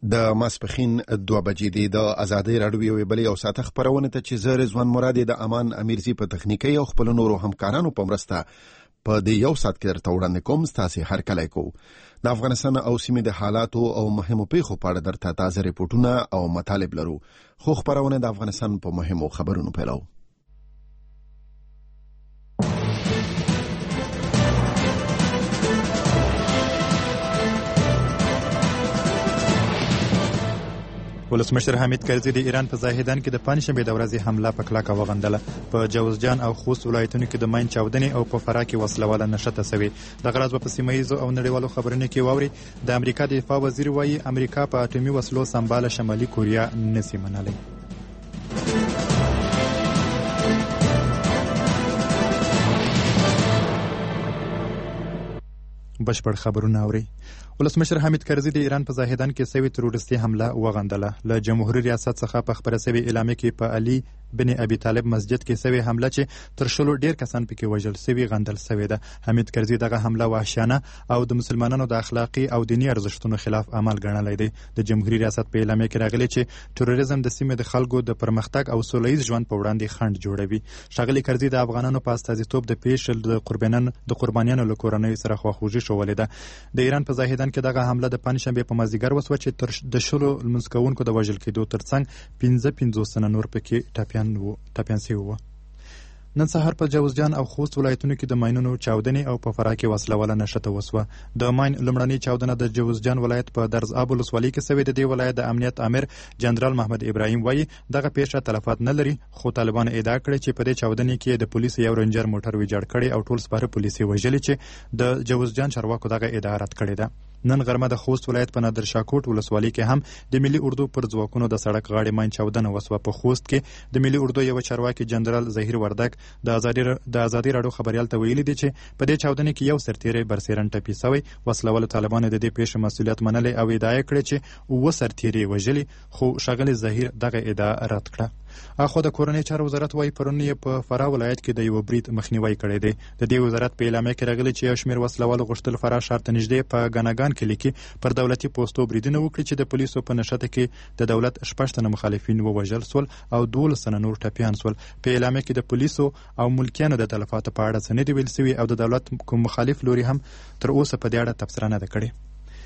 د ماسپخین 2 بجې دی د ازادۍ راډیو یو بلې او ساته خبرونه ته چې زه رضوان مراد د امان امیرزی په تخنیکی او خپل نورو همکارانو په مرسته په دې یو ساعت کې درته وړاندې کوم. ستاسو هر کله کو د افغانستان او سیمې د حالاتو او مهمو پیښو په اړه درته تازه ریپورتونه او مطالب لرو. خو خبرونه د افغانستان په مهمو خبرونو پیلو. ولسمشر حمید کرزي د ایران په زاهدان کې د پنځشنبه د ورځې حمله په کلکه وغندله. په جوزجان او خوست ولایتونو کې د ماین چاودنې او په فراه کې وسلواله نشته سوي. د غرض په سیمایي او نړیوالو خبرونو کې واوري د امریکا د دفاع وزیر وایي امریکا په اټومي وسلو سمبال شمالي کوریا نسی منلای. بشپړ خبرونه اوري. ولسمشر حمید کرزي د ایران په زاهدان کې سوي تروریستي حمله وغندله. له جمهوریت ریاست څخه په خبره سوي اعلامیه کې په علي بن ابي طالب مسجد کې سوي حمله چې تر شلو ډیر کسان پکې وژل سوي غندل سوي ده. حمید کرزي دغه حمله وحشیانه او د مسلمانانو د اخلاقی او دینی ارزښتونو خلاف عمل ګڼلی دی. د جمهوریت ریاست په اعلامیه کې راغلی چې تروریزم د سیمې د خلکو د پرمختګ او سولهییز ژوند په وړاندې خنډ جوړوي. ښاغلي کرزي د افغانانو په استازیتوب د پیښ د قربانیانو له کورنۍ سره خواخوږي ښولې ده. د ایران په زاهدان کې دغه حمله د پنځشنبه په مازدیګر وسوه چې تر د شلو لمونځ کوونکو د وژل کېدو ترڅنګ 55 تنه نور پکې ټاپیان سوي وو. نن سهار په جوزجان او خوست ولایتونو کې د ماینونو چاودنې او په فراه کې وسلواله نشته وسوه. د ماین لومړنۍ چاودنه د جوزجان ولایت په درز آب ولسوالۍ کې سوې. د دې ولایت د امنیت امیر جنرال محمد ابراهیم وایي دغه پیښه تلفات نه لري، خو طالبان ادعا کړې چې په دې چاودنې کې د پولیسو یو رنجر موټر ویجاړ کړي او ټول سپاره پولیسي وژلي چې د جوزجان چارواکو دغه ادعا رد کړې ده. نن غرمه د خوست ولایت په نادر شاکوټ ولسوالۍ کې هم د ملي اردو پر ځواکونو د سړک غاړې ماین چاودنه وسوه. په خوست کې د ملي اردو یو چارواکي جنرال ظهیر وردک د ازادي راډیو خبريال ته ویلي دي چې په دې چاودنې کې یو سرتیری برسیرن ټپي سوی. وسلوال طالبانو د دې پیښې مسؤلیت منلی او ادعا کړې چې و سرتیری وژلي، خو ښاغلي ظهیر دغه ادعا رد کړه. اخو د کورنۍ چارو وزارت وايي پرون یې په فراه ولایت کې د یو برید مخنیوي کړی دی. د دې وزارت په اعلامیه کې راغلی چې یو شمېر وسلوالو غوښتل فراه ښار ته نږدې په ګناګان کلي کې پر دولتي پوستو بریدونه وکړي چې د پولیسو په نښته کې د دولت 6 تنه مخالفین ووژل سول او 12 تنه نور ټپیان سول. په اعلامیه کې د پولیسو او ملکیانو د تلفاتو په اړه څه نه دی ویل سوي او د دولت کوم مخالف لوري هم تر اوسه په دې اړه تبصره نه ده کړې.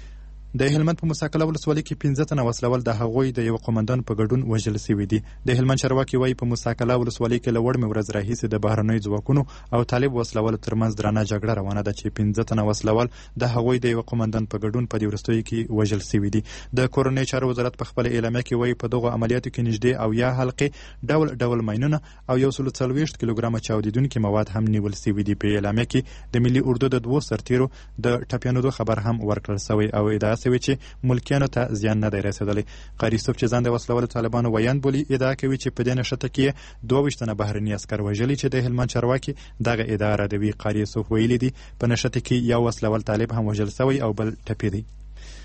د هلمند په مساکله ولسوالۍ کې 15 تنه وسلوال د هغوی د یو قومندان په ګډون وژل سوي دي. د هلمند چارواکي وايي په مساکله ولسوالۍ کې له وړمې ورځ راهیسې د بهرنیو ځواکونو او طالب وسلوالو ترمنځ درانه جګړه روانه ده چې 15 تنه وسلوال د هغوی د یو قومندان په ګډون په دې وروستیو کې وژل سوي دي. د کورنۍ چارو وزارت په خپل اعلامیه کې وايي په دغه عملیاتو کې نږدې او یا حلقې ډول ماینونه او 140 کیلوګرامه چاودیدونکي مواد هم نیول سوي دي. په اعلامیه کې د ملي اردو د 2 سرتیرو د ټپیانو خبر هم ورکړل سوی او ادعا سوی چې ملکیانو ته زیان نه دی رسېدلی. قاری یوسف چې ځان د وسلوالو طالبانو ویان بولي ادعا کوي چې په دې نښته کې 22 تنه بهرني عسکر وژلي چې د هلمند چارواکي دغه ادعا ردوي. قاری یوسف ویلي دي په نښته کې یو وسلوال طالب هم وژل سوی او بل ټپي دی.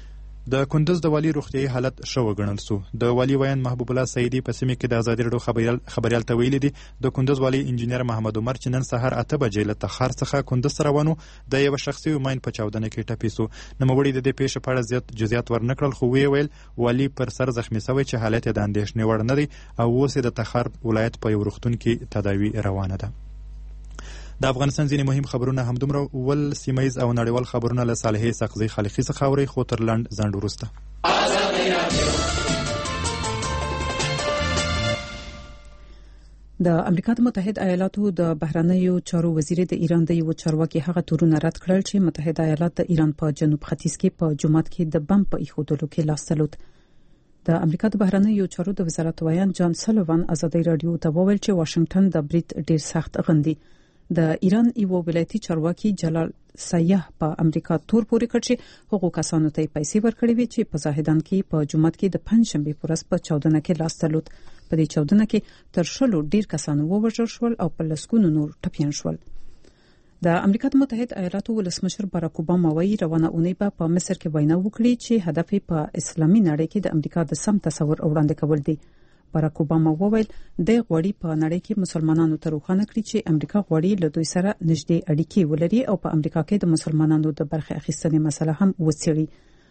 د کندز د والي روغتیايي حالت ښه وګڼل سو. د والي ویان محبوب الله سعیدي په سیمه کې د ازادي راډیو خبريال ته ویلي دي د کندز والي انجینر محمد عمر چې نن سهار 8 بجې له تخار څخه کندز روانو د یو شخصي ماین په چاودنه کې ټپي سو. نوموړي د دې پیښې په اړه زیات جزئیات ورنکړل، خو ویل والي پر سر زخمی شوی چې حالت د اندېښنې وړ نه دی او اوس د تخار ولایت په یو روغتون کې تداوی روانه ده. د افغانستان ځینې مهم خبرونه همدومره ول سیمایز او نړیوال خبرونه له صالحې سقزي خالقي څخه اوري، خو تر لنډ ځنډ وروسته. د امریکا متحده ایالاتو د بهرنیو چارو وزیر د ایران د یو چارواکي هغه تورونه رد کړل چې متحده ایالات د ایران په جنوب ختیځ کې په جومات کې د بم په ایښودلو کې لاس درلود. د امریکا د بهرنیو چارو د وزارت ویان جان سلوان ازادي رادیو ته وویل چې واشنگټن د برید ډیر سخت غندي. د ایران یو ولایتي چارواکي جلال سیاح په امریکا تور پورې کړ چې هغو کسانو ته پیسې ورکړې وي چې په زاهدان کې په جومات کې د پنځشنبه پر ورځ په چاودنه کې لاس درلود. په دې چاودنه کې تر شلو ډیر کسان ووژل شول او په لسګونو نور ټپیان شول. د امریکا متحده ایالاتو ولسمشر باراک اوباما وايي روانه اونۍ په مصر کې وینا وکړي چې هدف په اسلامي نړۍ کې د امریکا د سم تصور وړاندې کول دي. باراک اوباما وویل د غوړی په نړۍ کې مسلمانانو ته روښانه کړی چې امریکا غوړی له دوی سره نږدې اړیکې ولري او په امریکا کې د مسلمانانو د برخه اخیستنې مسله هم وڅېړي.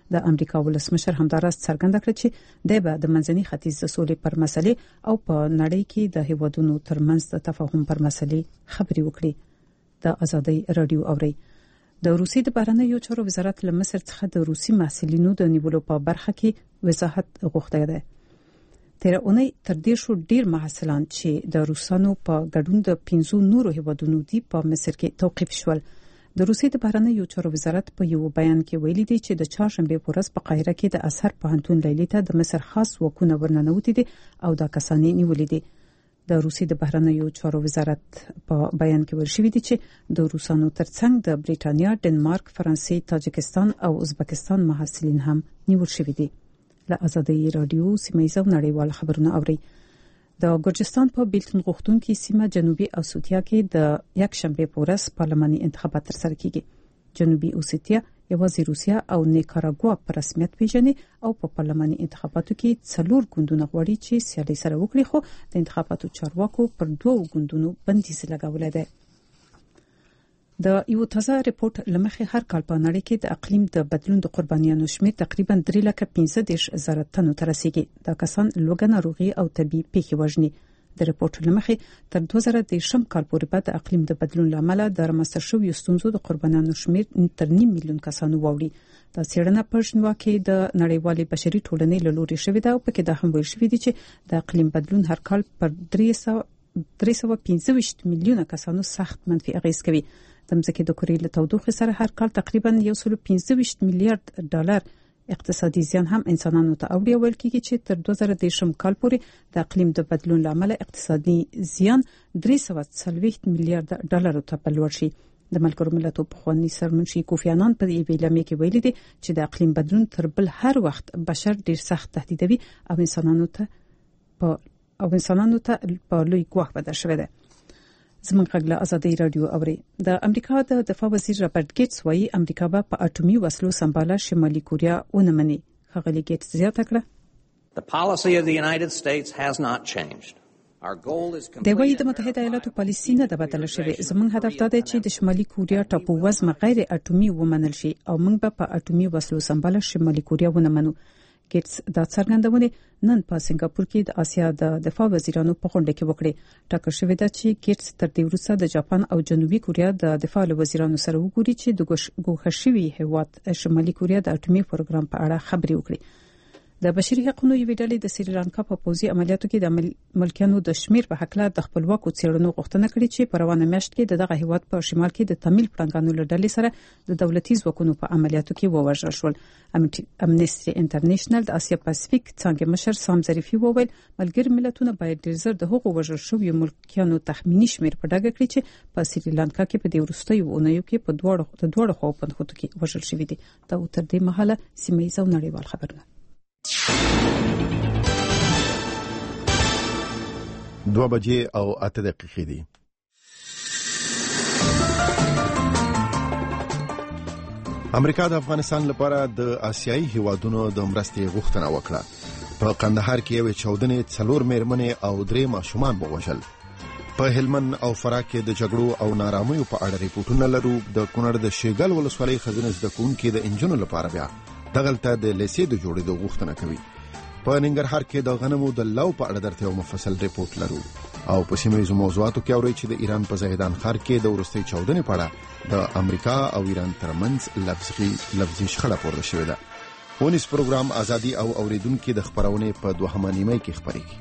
د امریکا ولسمشر همدارس څرګنده کړه چې د منځني ختیځ د سولې پر مسلې او په نړۍ کې د هیوادونو ترمنځ د تفاهم پر مسلې خبرې وکړي. د آزادۍ رادیو اوري. د روسیې د بهرنیو چارو وزارت له مصر څخه د روسي محصلینو د نیولو په برخه کې وضاحت غوښتي ده. تر اونۍ تر دې شو ډیر محصلان چې د روسانو په ګډون د 15 نورو هیوادونو دی په مصر کې توقيف شول. د روسیې د بهرنیو چارو وزارت په یو بیان کې ویلي دی چې د چهارشنبه په ورځ په قاهره کې د ازهر پوهنتون لیلې ته د مصر خاص وکونه ورننوتي دي او د کسانې نیولې دي. د روسیې د بهرنیو چارو وزارت په بیان کې ورشوي دي چې د روسانو ترڅنګ د بریټانیا، ډنمارک، فرانسې، تاجکستان او ازبکستان محصلین هم نیول شوي دي. له آزادۍ رادیو سیمه‌ییز او نړیوال خبرونه اوري. د ګرجستان په بیلتون غوښتونکو سیمه جنوبي اوسیتیا کې د یک شنبه په ورځ پارلماني انتخابات ترسره کیږي. جنوبي اوسیتیا یوازې روسیا او نیکاراګوا په رسمیت پیژني او په پارلماني انتخاباتو کې 4 ګوندونه غواړي چې سیالي سره وکړي، خو د انتخاباتو چارواکو پر 2 ګوندونو بندیز لګولې ده. د یو تازه ریپورت لمخې هر کال په نړۍ کې د اقلیم د بدلون د قربانیانو شمېر تقریبا 3,15,000 تنو ته رسیدي. دا کسان لوګه ناروغي او طبي پیښې وژني. د ریپورت لمخې تر 2010 کال پورې به د اقلیم د بدلون لامل د رامنځته شویو ستونزو د قربانیانو شمېر تر 9 میلیون کسانو واوړي. دا څېړنه په ژنوا کې د نړیوالې بشري ټولنې له لوري شوې ده او په کې دا هم ویل شوی دی چې د اقلیم بدلون هر کال پر 315 میلیونه کسانو سخت منفي اغېز کوي. د مځکې د کورې له تودوخې سره هر کال تقریبا 115 میلیارډ ډالر اقتصادي زیان هم انسانانو ته اوړي. ویل کېږي چې تر 2010 کال پورې د اقلیم د بدلون لامل اقتصادي زیان 340 میلیارډ ډالر ته په لور شي. د ملګرو ملتونو پخوانی سرمنشي کوفی انان په دې اعلامیه کې ویلي دي چې د اقلیم بدلون تر بل هر وخت بشر ډیر سخت تهدیدوي او انسانانو ته په لوی ګواښ بدل شوی دی. زمونږ غږ له آزادۍ رادیو اوري. د امریکا د دفاع وزیر رابرټ ګیټس وایي امریکا به په اټومي وسلو سمباله شمالي کوریا ونمني. ښاغلي ګیټس زیاته کړه د وایي د متحده ایالاتو پالیسي نه ده بدله شوې. زمونږ هدف دا دی چې د شمالي کوریا ټاپو وزمه غیر اټومي ومنل شي او موږ به په اټومي وسلو سمباله شمالي کوریا ونمنو. ګیټس دا څرګندونه نن په سنگاپور کې د آسیا د دفاع وزیرانو په غونډه کې وکړه. ټاکل شوې ده چې ګیټس تر دې وروسته د جاپان او جنوبي کوریا د دفاع وزیرانو سره وګوري چې د ګوښه شوي هیواد شمالي کوریا د اټومي پروګرام په اړه خبرې وکړي. د بشري حقوقو یوې ډلې د سریلانکا په پوځي عملیاتو کې د ملکیانو د شمیر په حق له د خپلواکو څېړنو غوښتنه کړې چې په روانه میاشت کې دغه هیواد په شمال کې د تامل پړنګانو له ډلې سره د دولتي ځواکونو په عملیاتو کې ووژل شول. امنیستي انټرنیشنل د اسیا پاسفیک څنګه مشر سام ظریفي وویل ملګری ملتونه باید ډیر زر د هغو وژل شویو ملکیانو تخمینی شمیر په ډاګه کړي چې په سریلانکا کې په دې وروستیو اونیو کې په دوړو خو په خطو کې وژل شوی دي. دا تر دې مهاله سیمه‌ییز او نړیوال خبرونه. 2 بجې او 8 دقیقې دي. امریکا د افغانستان لپاره د آسیایي هیوادونو د مرستې غوښتنه وکړه. په قندهار کې یو 14 څلور مېرمنې او 3 ماشومان ووژل. په هلمند او فراه کې د جګړو او نارامیو په اړه ریپورتونه لرو. د کونړ د شیګل ولسوالۍ خزانه زده کوونکې د انجنونو لپاره بیا دغلته د لیسې د جوړېدو غوښتنه کوي. په ننګرهار کې د غنمو د لو په اړه درته یو مفصل ریپورت لرو او په سیمه‌ییزو موضوعاتو کې اوري چې د ایران په زاهدان ښار کې د ورستۍ چاودنې په اړه د امریکا او ایران ترمنځ لفظي شخړه پورته شوې ده. ونیس پروګرام ازادي او اوریدونکو د خبرونه په 2 نیمه کې خبرېږي.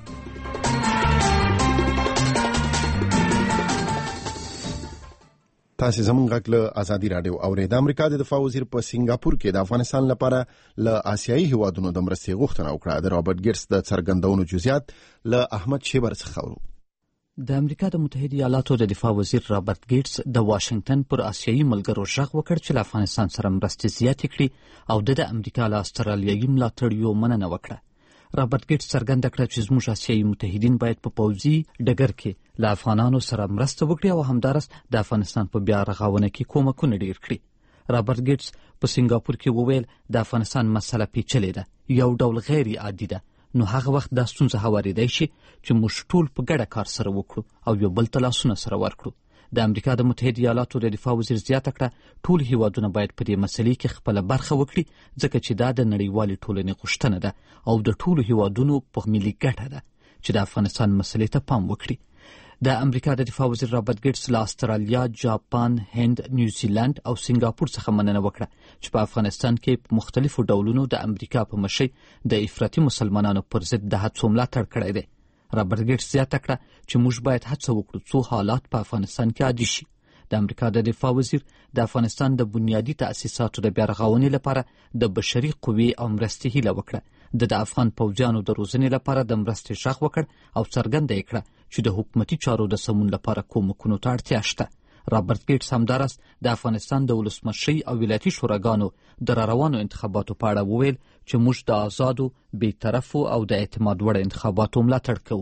تاسو زمونږ غږ له آزادي رادیو اورئ. د امریکا د دفاع وزیر په سنگاپور کې د افغانستان لپاره له آسیایي هیوادونو د مرستې غوښتنه وکړه. د رابرټ ګیټس د څرګندونو جزئیات له احمد شیبر څخه اورو. د امریکا د متحده ایالاتو د دفاع وزیر رابرټ ګیټس د واشنگټن پر آسیایي ملګرو ژغ وکړ چې له افغانستان سره مرستې زیاتې کړي او د امریکا له استرالیایي ملاتړیو مننه وکړه. رابرټ ګیټس څرګنده کړه چې زموږ آسیایي متحدین باید په پوځي ډګر کې له افغانانو سره مرسته وکړي او همدارس د افغانستان په بیا رغونه کې کومکونه ډیر کړي. رابرټ ګیټس په سنگاپور کې وویل د افغانستان مسله پیچلې ده، یو ډول غیر عادي ده، نو هغه وخت دا ستونزه هواریدای شي چې موږ ټول په ګډه کار سره وکړو او یو بل ته لاسونه سره ورکړو. د امریکا د متحده ایالاتو د دفاع وزیر زیاته کړه ټول هیوادونه باید په دې مسلې کې خپله برخه وکړي، ځکه چې دا د نړیوالې ټولنې غوښتنه ده او د ټولو هیوادونو په ملي ګټه ده چې د افغانستان مسلې ته پام وکړي. د امریکا د دفاع وزیر رابرټ ګیټس له استرالیا، جاپان، هند، نیوزیلند او سنگاپور څخه مننه وکړه چې په افغانستان کې په مختلفو ډولونو د امریکا په مشرۍ د افراطي مسلمانانو پر ضد د هڅو ملاتړ کړی دی. رابرټ ګیټس زیاته کړه چې موږ باید هڅه وکړو څو حالات په افغانستان کې عادي شي. د امریکا د دفاع وزیر د افغانستان د بنیادي تأسیساتو د بیا رغونې لپاره د بشري قوې او مرستې هیله وکړه. د افغان پوځیانو د روزنې لپاره د مرستې غږ وکړ او څرګنده یې کړه چې د حکومتي چارو د سمون لپاره کومکونو ته اړتیا شته. رابرټ ګیټس همداراز د افغانستان د ولسمشرۍ او ولایتي شوراګانو د راروانو انتخاباتو په اړه وویل چې موږ د آزادو، بېطرفو او د اعتماد وړ انتخاباتو ملاتړ کوو.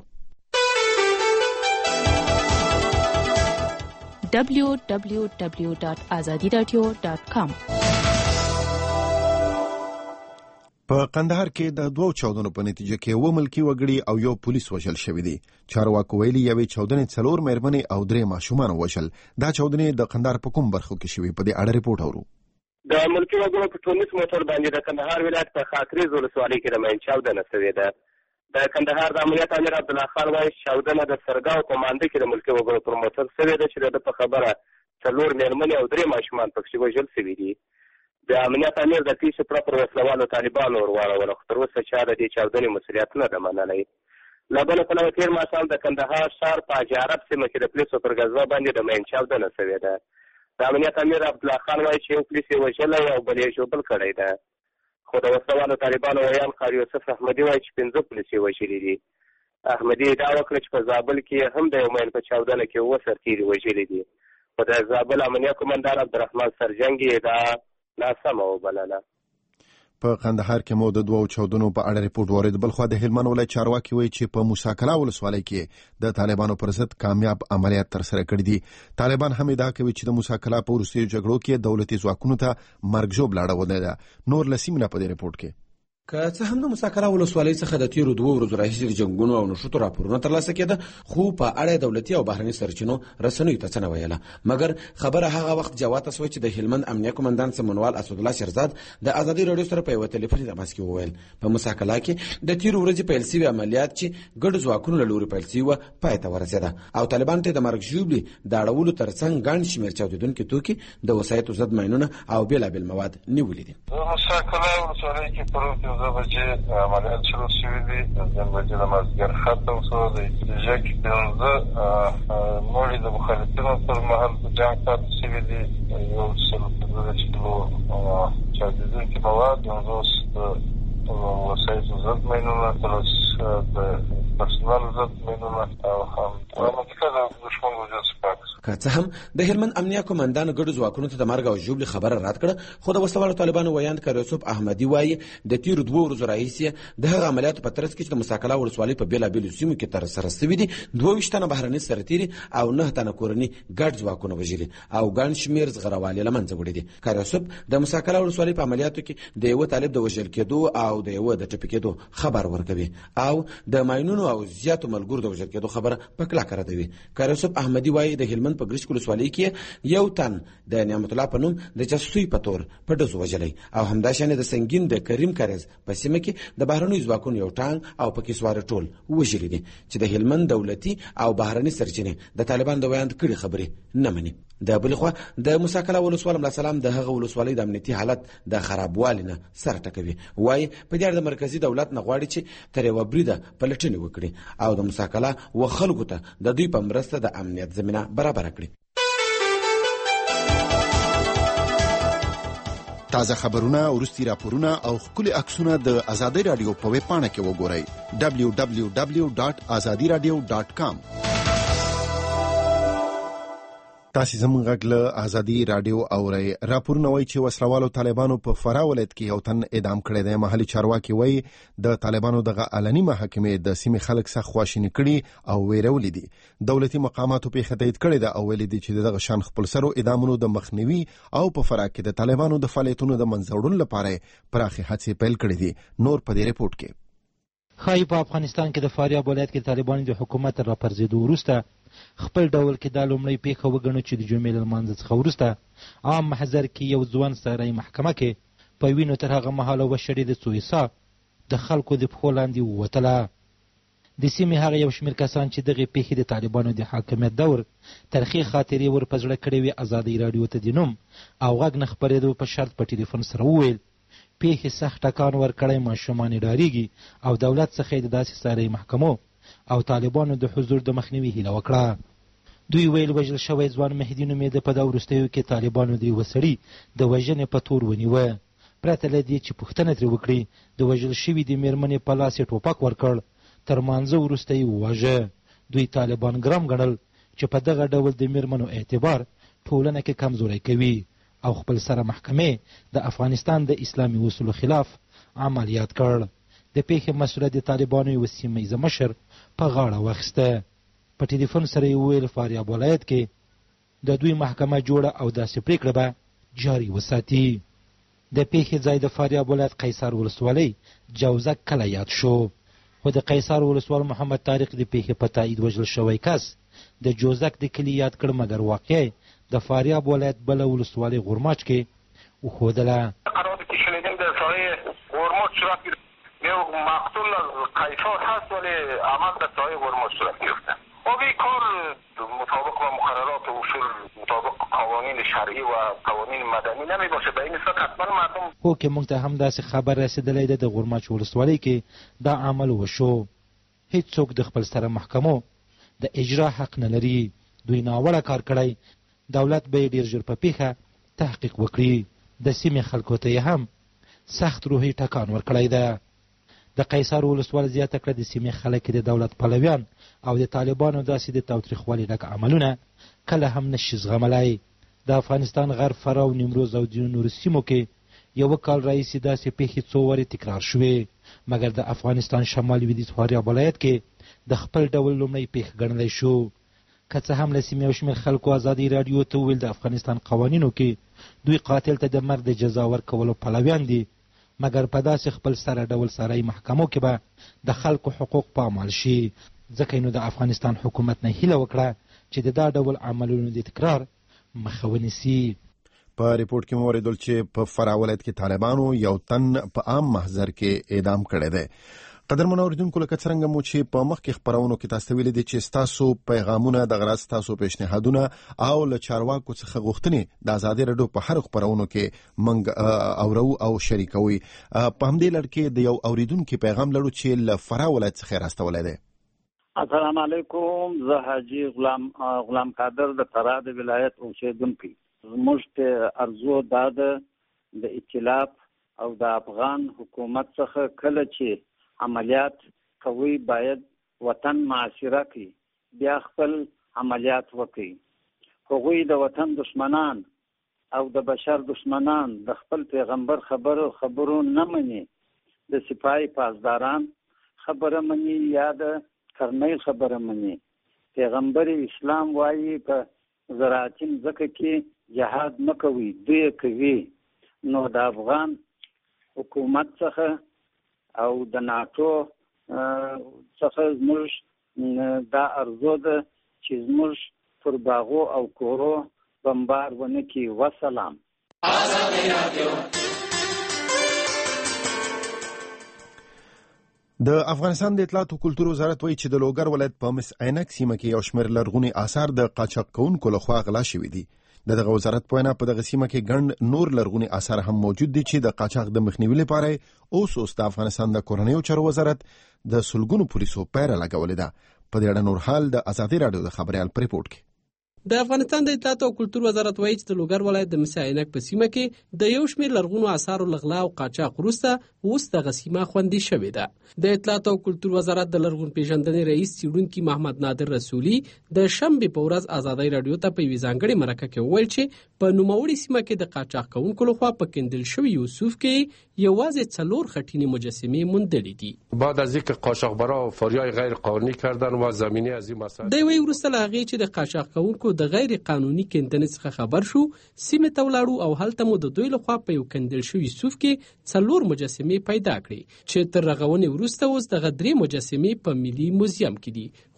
www.azadiradio.com په قندهار کې د 2 چاودنو په نتیجه کې 2 ملکي وګړي او 1 پولیس وژل شوي دي. چارواکو ویلي یوې چاودنې 4 مېرمنې او 3 ماشومان وژل. دا چاودنې د قندهار په کوم برخو کې شوي؟ په دې اړه ریپورت اورو. د ملکي وګړو په ټولنیز موټر باندې د کندهار ولایت په خاکریز ولسوالۍ کې د ماین چاودنه شوې ده. د کندهار د امنیت امیر عبدالله خان وایي چاودنه د سرګاو په مانده کې د ملکي وګړو پر موټر شوې ده چې د په خبره 4 مېرمنې او 3 ماشومان پکې وژل شوي دي. د امنیت امیر د پیښې پر وسلوالو طالبانو ورواړول، خو تر اوسه چا د دې چاودنې مسؤلیت نه ده منلی. له بله پلوه تېر ماښام د کندهار ښار په حاجي عرب سیمه کې د پولیسو پر غزوه باندې د ماین چاودنه شوې ده. د امنیت امیر عبدالله خان وایي چې 1 پولیس یې وژلی او بل یې ژوبل کړی ده. خو د وسلوالو طالبانو ویان قاري یوسف احمدي وایي چې 5 پولیس یې وژلي دي. احمدي ادعا وکړه چې په زابل کې هم د یو ماین په چاودنه کې 2 سرتیري وژلي دي. خو د زابل امنیه قومندان عبدالرحمن سرجنګ یې دا ناسمه وبلله. په قندهار کې مو د 2 چاودنو په اړه ریپورت وارد. بلخوا د هلمند ولایت چارواکي وایي چې په موسی کلا ولسوالۍ کې د طالبانو پر ضد کامیاب عملیات ترسره کړي دي. طالبان هم ادعا کوي چې د موسی کلا په وروستیو جګړو کې دولتي ځواکونو ته مرګ ژوبله اړولې ده. نور لسیمونه په دې ریپورت کې که څه هم د موسی کلا ولسوالۍ څخه د تیرو 2 ورځو راهیسې د جنګونو او نښتو راپورونه ترلاسه کېده، خو په اړه دولتي او بهرني سرچینو رسنیو ته څه نه ویله. مګر خبره هغه وخت جواته شوه چې د هلمند امنیه قومندان سمونوال اسدالله شیرزاد د ازادي راډیو سره په یو ټلیفوني تماس کې وویل په موسی کلا کې د تیرو ورځې پیل شوي عملیات چې ګډ ځواکونو له لوري پیل شوي پای ته ورسېده او طالبان ته د مرګ ژوبلې د اړولو ترڅنګ ګڼ شمېر چاودېدونکي توکي د وسایطو ضد ماینونه او بېلابېل مواد نیولي دي. موسی کلا ولسوالۍ کې پروت 2 بجې عملیات شروع شوي دي. د 2 بجې د مازدیګر ختم شو. د نتیجه کې 15 مړي د مخالفینو پر مهال په جنګ پاتې شوي دي. 115 کیلو چاودېدونکي مواد، 50 وسایطو ضد ماینونه، 30 د پرسونل ضد ماینونه او هم منطقه د دښمن وجود سپاک. که څه هم د هلمند امنیه قومندان ګډو ځواکونو ته د مرګ او ژوبلې خبره رد کړه، خو د وسلوالو طالبانو ویاند کاري یوسف احمدي وایي د تیرو 2 ورځو راهیسې د هغه عملیاتو په ترڅ کې چې د موسی کلا ولسوالۍ په بېلابېلو سیمو کې ترسره شوي دي 22 تنه بهرني سرتیري او 9 تنه کورني ګډ ځواکونه وژلي او ګڼ شمېر زغروالي له منځه وړي دي. کاري یوسف د موسی کلا ولسوالۍ په عملیاتو کې د یوه طالب د وژل کېدو او د یوه د ټپي کېدو خبر ورکوي او د ماینونو او زیاتو ملګرو د وژل کېدو خبره په کلکه ردوي. کاري یوسف احمدي وایي د هلمند په ګرشک ولسوالۍ کې یو تن د نعمت الله په نوم د جاسوسۍ په تور په ډزو وژلی او همداشانې د سنگین د کریم کاریز په سیمه کې د بهرنیو ځواکونو یو ټانک او پکې سواره ټول وژلي دي چې د هلمند دولتي او بهرني سرچینې د طالبان د ویاند کړي خبرې نه مني. د بل خوا د موسی کلا ولسوال ملا سلام د هغه ولسوالۍ د امنیتي حالت د خرابوالي نه سر ټکوي. وایي په دې اړه د مرکزی دولت نه غواړي چې تر یوه بریده پلټنې وکړي او د موسی کلا و خلکو ته د دوی په مرسته د امنیت زمینه برابره کړي. تازه خبرونه، وروستي راپورونه او ښکلي عکسونه د ازادي راډیو په ویب پاڼه کې وګورئ www.azadiradio.com. تاسو زموږ غږ له ازادي راډیو اورئ. راپورونه وایي چې وسلوالو طالبانو په فراه ولایت کې یو تن اعدام کړی دی. محلي چارواکي وایي د طالبانو دغه علني محاکمې د سیمې خلک سخت خواشیني کړي او ویرولي دي. دولتي مقاماتو پیښه تایید کړې ده او ویلي دي چې دغه شان خپلسرو اعدامونو د مخنیوي او په فراه کې د طالبانو د فعالیتونو د منځه وړلو لپاره پراخې هڅې پیل کړې دي. نور په دې ریپورت کې ښایي په افغانستان کې د فاریاب ولایت کې طالبانو د حکومت راپرځېدو وروسته خپل ډول کې دا لومړی پیښه وګڼو چې د جمعې له لمانځه څخه وروسته عام محضر کې یو ځوان سړی محکمه کې په وینو تر هغه مهاله وشړېده څو حصه د خلکو د پښو لاندې ووتله. د سیمې هغه یو شمېر کسان چې دغې پیښې د طالبانو د حاکمیت دور ترخې خاطرې ور په زړه کړې وې ازادۍ راډیو ته د نوم او غږ نه خپرېدو په شرط په ټلیفون سره وویل پیښې سخت ټکان ورکړی، ماشومان یې ډارېږي او دولت څخه یې د داسې ساري محکمو او طالبانو د حضور د مخنیوي هیله وکړه. دوی ویل وژل شوی ځوان مهدي نومېده په دا وروستیو کې طالبانو د یوه سړي د وژنې په تور ونیوه، پرته له دې چې پوښتنه ترې وکړي د وژل شوي د مېرمنې په لاس یې ټوپک ورکړ، تر مانځه وروسته یې وواژه. دوی طالبان ګرم ګڼل چې په دغه ډول د مېرمنو اعتبار ټولنه کې کمزوری کوي او خپل سره محکمې د افغانستان د اسلامي اصولو خلاف عملیات کړ. د پیښې مسؤله د طالبانو یوه سیمه ییزه مشر په غاړه واخیسته. په ټلیفون سره یې وویل فاریاب ولایت کې د دوی محکمه جوړه او داسې پرېکړه به جاري وساتي. د پیښې ځای د فاریاب ولایت قیصار ولسوالۍ جوزک کلی یاد شو، خو د قیصار ولسوال محمد طارق د پیښې په تایید وژل شوی کس د جوزک د کلي یاد کړ، مګر واقع د فاریاب ولایت بله ولسوالۍ غورماچ کې وښودله. یو مقتول از قیصار هست ولی عمل در سایه غورماچ صورت گرفته. این کار مطابق با مقررات و اصول مطابق قوانین شرعی و قوانین مدنی نمی باشه. به این نسبت حتما مردم خو که موږ ته هم داسې خبر رسېدلی ده د غورماچ ولسوالۍ کې دا عمل وشو. هیڅوک د خپل سره محکمو د اجرا حق نه لري. دوی ناوړه کار کړی، دولت به یې ډېر ژر په پیښه تحقیق وکړي. د سیمې خلکو ته یې هم سخت روحي ټکان ورکړی ده. د قیصار ولسوال زیاته کړه د سیمې خلک د دولت پلویان او د طالبانو داسې د تاوتریخوالي ډک عملونه کله هم نشي زغملی. د افغانستان غرب، فراه او نیمروز او ځینو نورو سیمو کې یوه کال راهیسې داسې پیښې څو وارې تکرار شوې، مګر د افغانستان شمال لویدیځ فاریاب ولایت کې د خپل ډول لومړی پیښه ګڼلی شو. که څه هم له سیمې یو شمېر خلکو ازادۍ راډیو ته وویل د افغانستان قوانینو کې دوی قاتل ته د مرګ د جزا ورکولو پلویان دي، مګر په داسې خپل سره ډول سرای محکمو کې به د خلکو حقوق پامال شي. ځکه نو د افغانستان حکومت نه هیله وکړه چې د دا ډول عملونو د تکرار مخه ونیسي. په ریپورت کې مو اوریدل چې په فراه ولایت کې طالبانو یو تن په عام محضر کې اعدام کړی دی. قدرمنو اوریدونکو، لکه څرنګه مو چې په مخکې خپرونو کې تاسو ویلي دي چې ستاسو پیغامونه د غرض تاسو پیشنهادونه او له چارواکو څخه غوښتنې د ازادۍ راډیو په هر خپرونو کې منګ اورو او شریکوي. په همدې لړ کې د یو اوریدونکو پیغام لرو چې له فراه ولایت څخه راستولی دی. السلام علیکم، زه حاجی غلام قادر د فراه د ولایت اوسیدونکی. زموږ ته ارزو دا ده د ائتلاف او د افغان حکومت څخه کله چې عملیات کوي باید وطن معاشره کوي، بیا خپل عملیات وکړي. هغوی د وطن دشمنان او د بشر دشمنان د خپل پیغمبر خبرو نه مني، د سپای پاسداران خبره مني یا د کرنۍ خبره مني. پیغمبر اسلام وایي په زراعتي ځمکه کې جهاد نه کوي، دوی کوي. نو د افغان حکومت څخه او د ناتو څخه زموږ دا ارزو ده چې زموږ پر باغو او کورو بمبار ونه کړي. وسلام. د افغانستان د اطلاعات او کلتور وزارت وایي چې د لوګر ولایت په مس عینک سیمه کې یو شمېر لرغوني آثار د قاچاق کوونکو لخوا غلا شوي دي. دغه وزارت په وینا په دغه سیمه کې ګڼ نور لرغوني آثار هم موجود دي چې د قاچاق د مخنیوي لپاره اوس د افغانستان د کورنیو چارو وزارت د سلګونو پولیسو پیره لګولې ده. په دې اړه نور حال د ازادي راډیو د خبريال په ریپورت کې. د افغانستان د اطلاعات او کلتور وزارت وایي چې د لوګر ولایت د مس عینک په سیمه کې د یو شمېر لرغونو آثارو لغلا او قاچاق وروسته اوس دغه سیمه خوندي شوې ده. د اطلاعات او کلتور وزارت د لرغون پیژندنې رئیس څېړونکي محمد نادر رسولي د شنبې په ورځ ازادۍ راډیو ته په یوې ځانګړې مرکه کې وویل چې په نوموړې سیمه کې د قاچاق کوونکو لخوا په کندل شوي یوسف کې یوازې 4 خټینې مجسمې موندلې دي. بعد از اینکه قاچاقبرا فاریای غیر قانونی کردن و زمینه از این مسئله دوی وی وروسته له هغې چې د قاچاق کوونکو د غیر قانوني کندنې څخه خبر شو، سیمې ته ولاړو او هلته مو د دوی لخوا په یو کندل شوي یوسف کې 4 مجسمې پیدا کړې چې تر رغونې وروسته اوس دغه 3 مجسمې په ملي موزیم کې دي.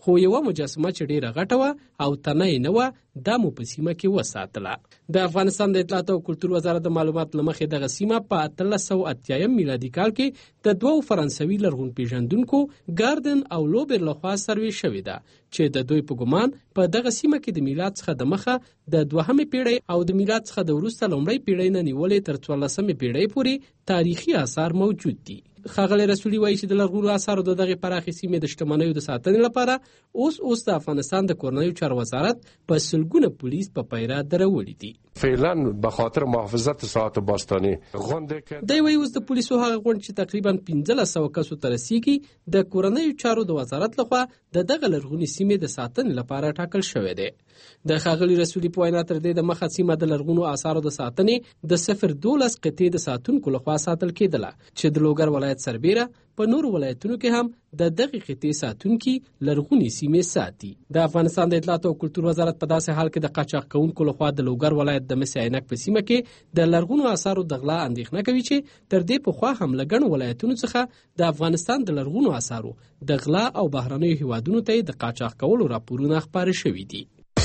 خو یوه مجسمه چې ډیره غټه وه او تنه یې نه وه دا مو په سیمه کې وساتله. د افغانستان د اطلاعات او کلتور وزارت د معلومات له مخې دغه سیمه په 1880 میلادي کال کې د دوو فرانسوي لرغون پیژندونکو ګاردن او لوبر لخوا سروې شوې ده چې د دوی په ګمان په دغه سیمه کې د میلاد څخه د مخه د 2مې پیړۍ او د میلاد څخه د وروسته لومړۍ پیړۍ نه نیولې تر 14مې پیړۍ پورې تاریخي آثار موجود دي. ښاغلی رسولي وایي چې د لرغونو آثارو د دغې پراخې سیمې د شتمنیو د ساتنې لپاره اوس د افغانستان د کورنیو چارو وزارت په سلګونه پولیس په پیره درولي دي. فعلا به خاطر محافظت ساعت باستانی غونډه دی وایي اوس د پولیسو هغه غونډه چې تقریبا 1500 کسو ته رسیږي د کورنیو چارو د وزارت لخوا د دغه لرغونې سیمې د ساتنې لپاره ټاکل شوی دی. د ښاغلي رسولي په وینا تر دې د مخه سیمه د لرغونو آثارو د ساتنې د 012 قطعې د ساتونکو لخوا ساتل کېدله چې د لوګر ولایت سربیره په نورو ولایتونو کې هم د دغې قطعې ساتونکي لرغونې سیمې ساتي. د افغانستان د اطلاعات او کلتور وزارت په داسې حال کې د قاچاق کوونکو لخوا د لوګر ولایت د مس عینک په سیمه کې د لرغونو آثارو د غلا اندېښنه کوي چې تر دې پخوا هم له ګڼو ولایتونو څخه د افغانستان د لرغونو آثارو د غلا او بهرنیو هیوادونو ته د قاچاق کولو راپورونه خپاره شوي دي.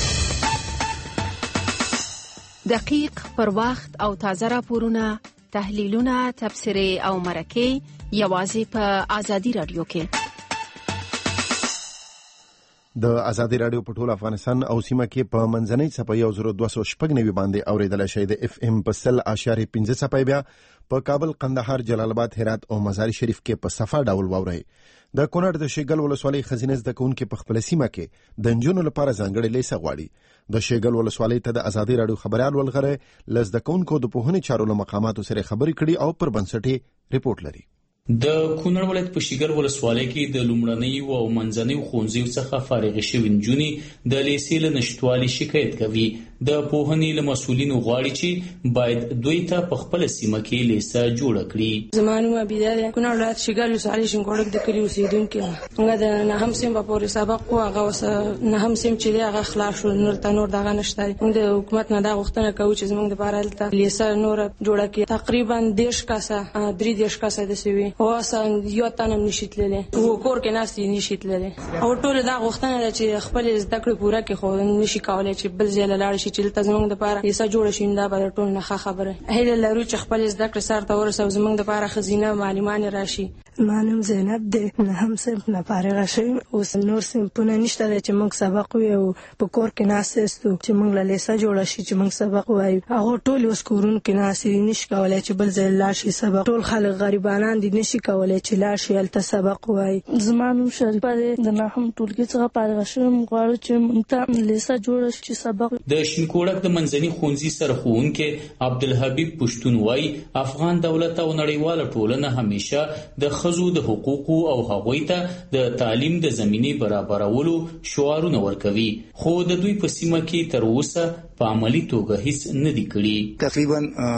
دقیق، پر وخت او تازه راپورونه، تحلیلونه، تبصرې او مرکې یوازې په آزادي رادیو کې. د آزادي رادیو په ټول افغانستان او سیمه کې په منځنۍ څپې 1296 باندې اوریدل شوی د اف ام په 100.15 څپې بیا په کابل، قندهار، جلال آباد، هرات او مزار شریف کې په صفه ډول واوري. د کونړ د شیګل ولسوالۍ خزینه زده کوونکي په خپل سیمه کې د نجونو لپاره ځانګړې لیسه غواړي. د شیګل ولسوالۍ ته د آزادي رادیو خبريال ولغره لزده کوونکو د پوهنې چارو له مقاماتو سره خبرې کړي او پر بنسټي ریپورت لري. د کونړ ولایت په شیګل ولسوالۍ کې د لومړنیو او منځنیو ښوونځیو څخه فارغې شوې نجونې د لیسې له نشتوالي شکایت کوي. د پوهنې له مسؤلینو غواړي چې باید دوی ته په خپل سیمه کې لیسه جوړه کړي. زمانو عبیده ده کونړ ولایت شیګل ولسوالۍ شینګوړک د کلی اوسیدونکو هغه د نهم سیم په پورې سبق او هغه نهم سیم چې دی هغه خلاص شو، نور دغه نشته. د حکومت نه دا غوښتنه کوي چې زموږ د پاره لیسه نور جوړه کړي. تقریبا 10 کاسه 3 کاسه د سوي او اسان یو تنم نشیتلله او کور کې ناستي نشیتلله او ټول دا غوښتنه ده چې خپل زده کړې پوره کړي، خو نشي کولای چې بل ځای لاړ شي چې تاسو موږ د پاره لیسه جوړ شي. دا به ټول نه خبره هله لرو چې خپل زده کړې سره تور سو زموږ د پاره خزینه معلومان راشي. مانم زینب ده نه هم سم نه فارغ شوم او نور سم پونه نشته چې موږ سبق ویو په کور کې ناستو چې موږ له لیسه جوړ شي چې موږ سبق وایو. هغه ټول اوس کورون کې ناسي نشي کولای چې بل ځای لاړ شي سبق. ټول خلک غریبانان دي نشي کولای چې لاړ شي الته سبق وایي. زمانو شریفه ده نه هم ټولګي څخه فارغ شوم غواړم چې موږ ته لیسه جوړ شي سبق. د شینکوړک د منځني ښوونځي سره ښوونکی عبدالحبیب پښتون وایي افغان دولت او نړیواله ټولنه همیشه د ښځو د حقوقو او هغوی ته د تعلیم د زمینې برابرولو شعارونه ورکوي، خو د دوی په سیمه کې تر اوسه په عملی توګه هیڅ نه دي کړي. تقریبا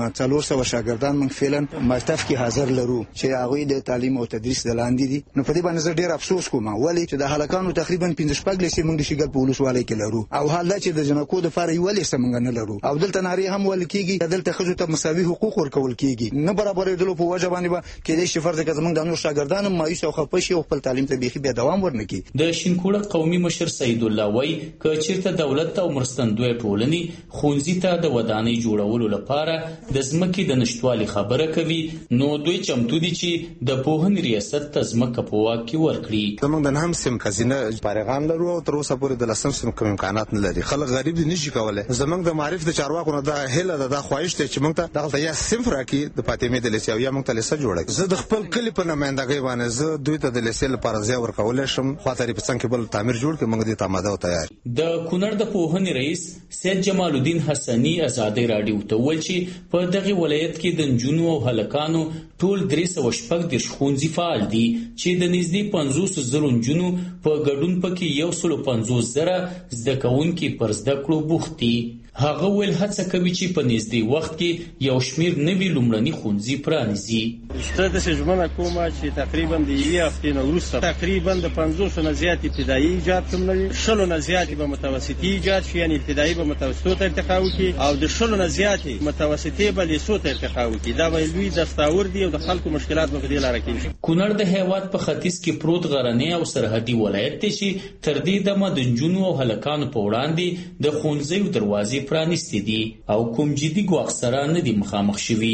400 شاګردان موږ فعلا مکتب کې حاضر لرو چې هغوی د تعلیم او تدریس د لاندې دي. نو په دې باندې زه ډیر افسوس کوم ولې چې د هلکانو تقریبا 15 لیسې موږ د شیګل په ولسوالۍ کې لرو او حال دا چې د جنکو د فارې ولې سمنګ نه لرو او دلته ناری هم ول کېږي دلته خځو ته مساوي حقوق ورکول کېږي نه برابرېدلو په وجه باندې کې د شفر ځکه زموږ د نور شاګردانو مایوس او خپشي او خپل تعلیم ته بيخي به دوام ورنکي. د شینکوړک قومي مشر سید الله وای ک چیرته دولت او مرستندوی ټولنې ښوونځي ته د ودانۍ جوړولو لپاره د ځمکې د نشټوالي خبره کوي نو دوی چمتو دي چې د پوهنې ریاست ته ځمکه په واک کې ورکړي. زموږ د نهم سیم خزینه فارغان لرو او تر اوسه پورې د لسم سیم کوم امکانات نه لري. خلک غریب دي نشي کولای. زموږ د معرف د چارواکو نه د هله د خواهش ته چې موږ ته دغه یا صفر کې د فاطمه د لیسې یا موږ ته لیسه جوړه. زه د خپل کلی په نمائندګۍ باندې زه دوی ته د لیسې لپاره ځای ورکول شم. خاطر په څنګه بل تعمیر جوړ کې موږ د تاماده او تیار. د کونړ د پوهنې رئیس سید جمال الدین حسنی آزادی رادیو ته ویل چې په دغه ولایت کې د نجونو او هلکانو ټول 314 ښوونځي فعال دي چې د نږدې 500,000 نجونو په ګډون پکې 150,000 زده کوونکي پر زده کړو بوخت دي. هغه ویل هڅه کوي چې په نږدې وخت کې یو شمېر نوي لومړني ښوونځي پرانیزي. زه داسې ژمنه کوم چې تقریبا د یوې هفتې نه وروسته تقریبا د 500 نه زیات ابتدایي ایجاد کوم نوي، 100 نه زیات به متوسطي ایجاد شي، یعنې ابتدایي به متوسطو ته ارتقا وکړي او د 100 نه زیاتې متوسطي به لیسو ته ارتقا وکړي. دا به لوی دستاور دی او د خلکو مشکلات به په دې لاره کې. کونړ د هیواد په ختیځ کې پروت غرنی او سرحدي ولایت دی چې تر دې دمه د نجونو او هلکانو په وړاندې د ښوونځیو دروازې پرانیستې دي او کوم جدي ګواښ سره نه دي مخامخ شوي.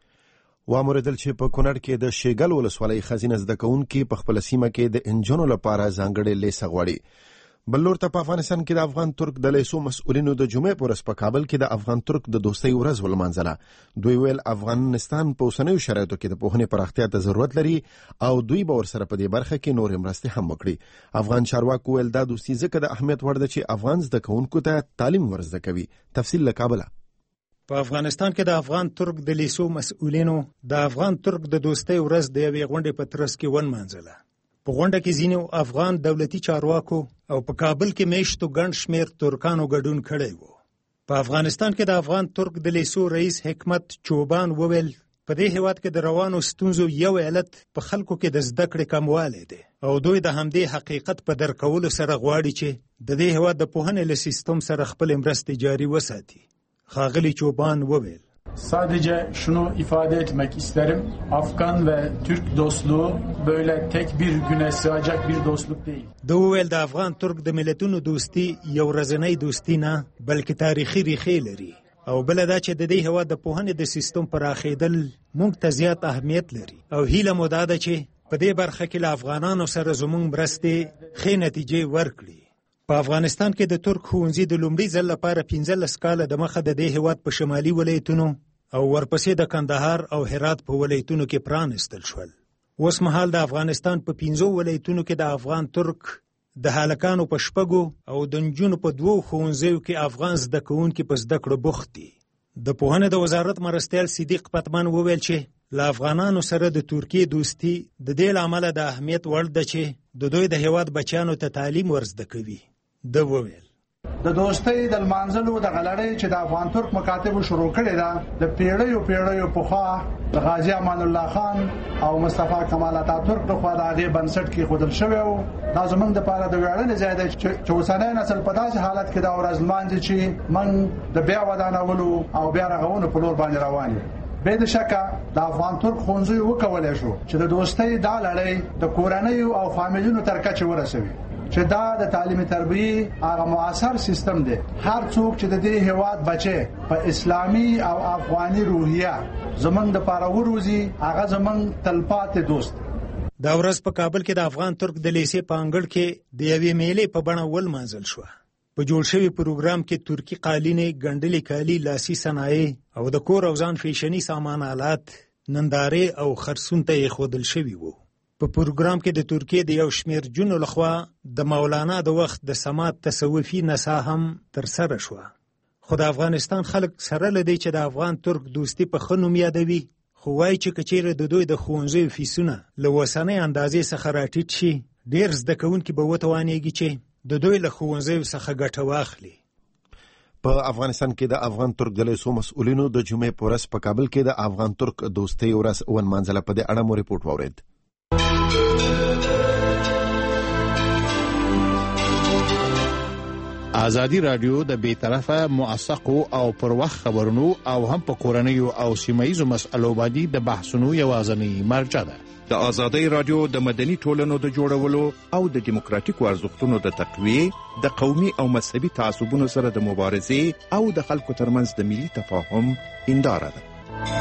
واوریدل چې په کونړ کې د شیګل ولسوالۍ ښځینه زده کوونکې په خپله سیمه کې د انجونو لپاره ځانګړې لیسه غواړي. بل لور ته په افغانستان کې د افغان ترک د لیسو مسؤلینو د جمعې په ورځ په کابل کې د افغان ترک د دوستۍ ورځ ولمانځله. دوی ویل افغانستان په اوسنیو شرایطو کې د پوهنې پراختیا ته ضرورت لري او دوی به ورسره په دې برخه کې نورې مرستې هم وکړي. افغان چارواکو ویل دا دوستي ځکه د اهمیت وړ ده چې افغان زده کوونکو ته تعلیم ورزده کوي. تفصیل له کابله. په افغانستان کې د افغان ترک د لیسو مسؤلینو د افغان ترک د دوستۍ ورځ د یوې غونډې په ترڅ کې ونمانځله. په غونډه کې ځینو افغان دولتي چارواکو او په کابل کې میشتو ګڼ شمېر ترکانو ګډون کړی و. په افغانستان کې د افغان ترک د لیسو رئیس حکمت چوبان وویل په دې هیواد کې د روانو ستونزو یو علت په خلکو کې د زده کړې کموالی دی او دوی د همدې حقیقت په درک کولو سره غواړي چې د دې هیواد د پوهنې له سیستم سره خپلې مرستې جاري وساتي. خاغلی چوبان وویل sadece şunu ifade etmek isterim. Afgan ve Türk dostluğu böyle tek bir güne sığacak bir dostluk değil. دوی د افغان ترک د ملتونو دوستی یو ورځنۍ دوستی نه بلکې تاریخي ریښې لري او بل دا چې د دې هوا د پوهنې د سیستم پراخېدل موږ ته زیات اهمیت لري او هیله مو دا ده چې په دې برخه کې له افغانانو سره زموږ مرستې ښې نتیجې ورکړي. په افغانستان کې د ترک ښوونځي د لومړي ځل لپاره 15 کاله د مخه د دې هیواد په شمالي ولایتونو او ورپسې د کندهار او هرات په ولایتونو کې پرانستل شول. اوس مهال د افغانستان په 15 ولایتونو کې د افغان ترک د هلکانو په 6 او د نجونو په 2 ښوونځیو کې افغان زده کوونکي په زده کړو بوخت دي. د پوهنې د وزارت مرستیال صدیق پتمن وویل چې له افغانانو سره د ترکیې دوستي د دې له امله د اهمیت وړ ده چې د دوی د هیواد بچیانو ته تعلیم ورزده کوي. د وویل د دوستۍ د لمانځلو د غلړۍ چې د افغان ترک مکاتبو شروع کړې ده د پیړیو پخوا د غازی امان الله خان او مصطفی کمال اتاتورک لخوا د هغې بنسټ کېښودل شوی و. دا زموږ دپاره د ویاړنې ځای دی چې اوسنی نسل په داسې حالت کې دا ورځ لمانځي چې موږ د بیا ودانولو او بیا رغونو په لور باندې روان یو. بې د شکه د افغان ترک ښوونځیو وکولی شو چې د دوستۍ دا لړۍ د کورنیو او فامیلونو تر کچې ورسوي چې دا د تعلیم تربیه هغه مؤثر سیستم دی. هر څوک چې د دې هیواد بچي په اسلامي او افغاني روحیه زمونږ د پاره وروزي هغه زمونږ تلپاتې دوست. دا ورځ په کابل کې د افغان ترک د لیسې په انګړ کې د یوې میلې په بڼه ولمانځل شوه. په جوړ شوي پروګرام کې ترکي قالینې، ګنډلې کالي، لاسي صنایع او د کور او ځان فیشني سامان آلات، نندارې او خرسون ته ایښودل شوي وو. په پروګرام کې د ترکیې د یو شمېر جنو لخوا د مولانا د وخت د سماعت تصوفي نڅا هم ترسره شوه. خو د افغانستان خلک سره له دې چې د افغان ترک دوستي په ښه نوم یادوي، خو وایي چې که چیرې د دوی د ښوونځیو فیسونه له اوسنۍ اندازې څخه راټیټ شي، ډېر زده کوونکي به وتوانېږي چې د دوی له ښوونځیو څخه ګټه واخلي. په افغانستان کې د افغان ترک د لیسو مسؤلینو د جمعې په ورځ په کابل کې د افغان ترک دوستۍ ورځ ونمانځله. په دې اړه مو ریپورټ واورېد. ازادي رادیو د بیطرفه موثقو او پر وخت خبرونو او هم په کورنیو او سیمه‌یزو مسألو باندې د بحثونو یوازینی مرجع ده. د ازادي رادیو د مدني ټولنو د جوړولو او د دیموکراتیکو ارزښتونو د تقویې، د قومي او مذهبي تعصبونو سره د مبارزې او د خلکو ترمنځ د ملي تفاهم هنداره ده.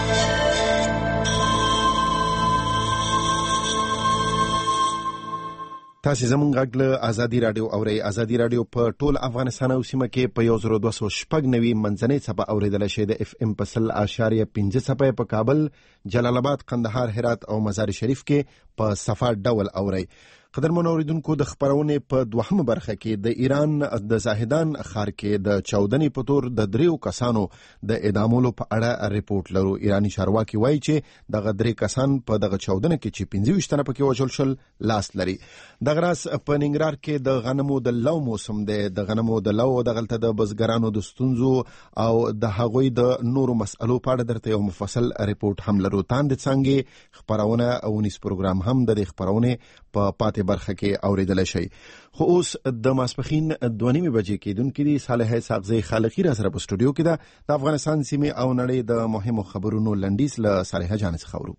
تاسو زموږ غږ له ازادي رادیو اورئ. ازادي رادیو په ټول افغانستان او سیمه کې په 1296 منځنۍ څپه اوریدل شي. د اف ام په 100.5 څپه په کابل، جلال آباد، قندهار، هرات او مزار شریف کې په صفا ډول اورئ. قدرمن اوریدونکو د خبرونې په دوهمه برخه کې د ایران د زاهدان ښار کې د چاودنې په تور د 3 کسانو د اعدامولو په اړه ریپورت لرو. ایرانی چارواکي وایي چې دغه 3 کسان په دغه چاودنه کې چې 25 تنه پکې وژل شول لاس لري. دغه راس په ننګرهار کې د غنمو د لو موسم دی. د غنمو د لو دغلته د بزګرانو د ستونزو او د هغوی د نورو مسئلو په اړه درته یو مفصل ریپورت هم لرو. تاند څنګه خبرونه او نس پروګرام هم د خبرونه په پاتې برخه کې اوریدل شي. خو اوس د ماسپخین 2:30 بجې کېدونکې دي. صالح ساغزی خالقی را سره په سټوډیو کې ده. د افغانستان سیمې او نړۍ د مهمو خبرونو لنډیز له صالح جان څخه اورو.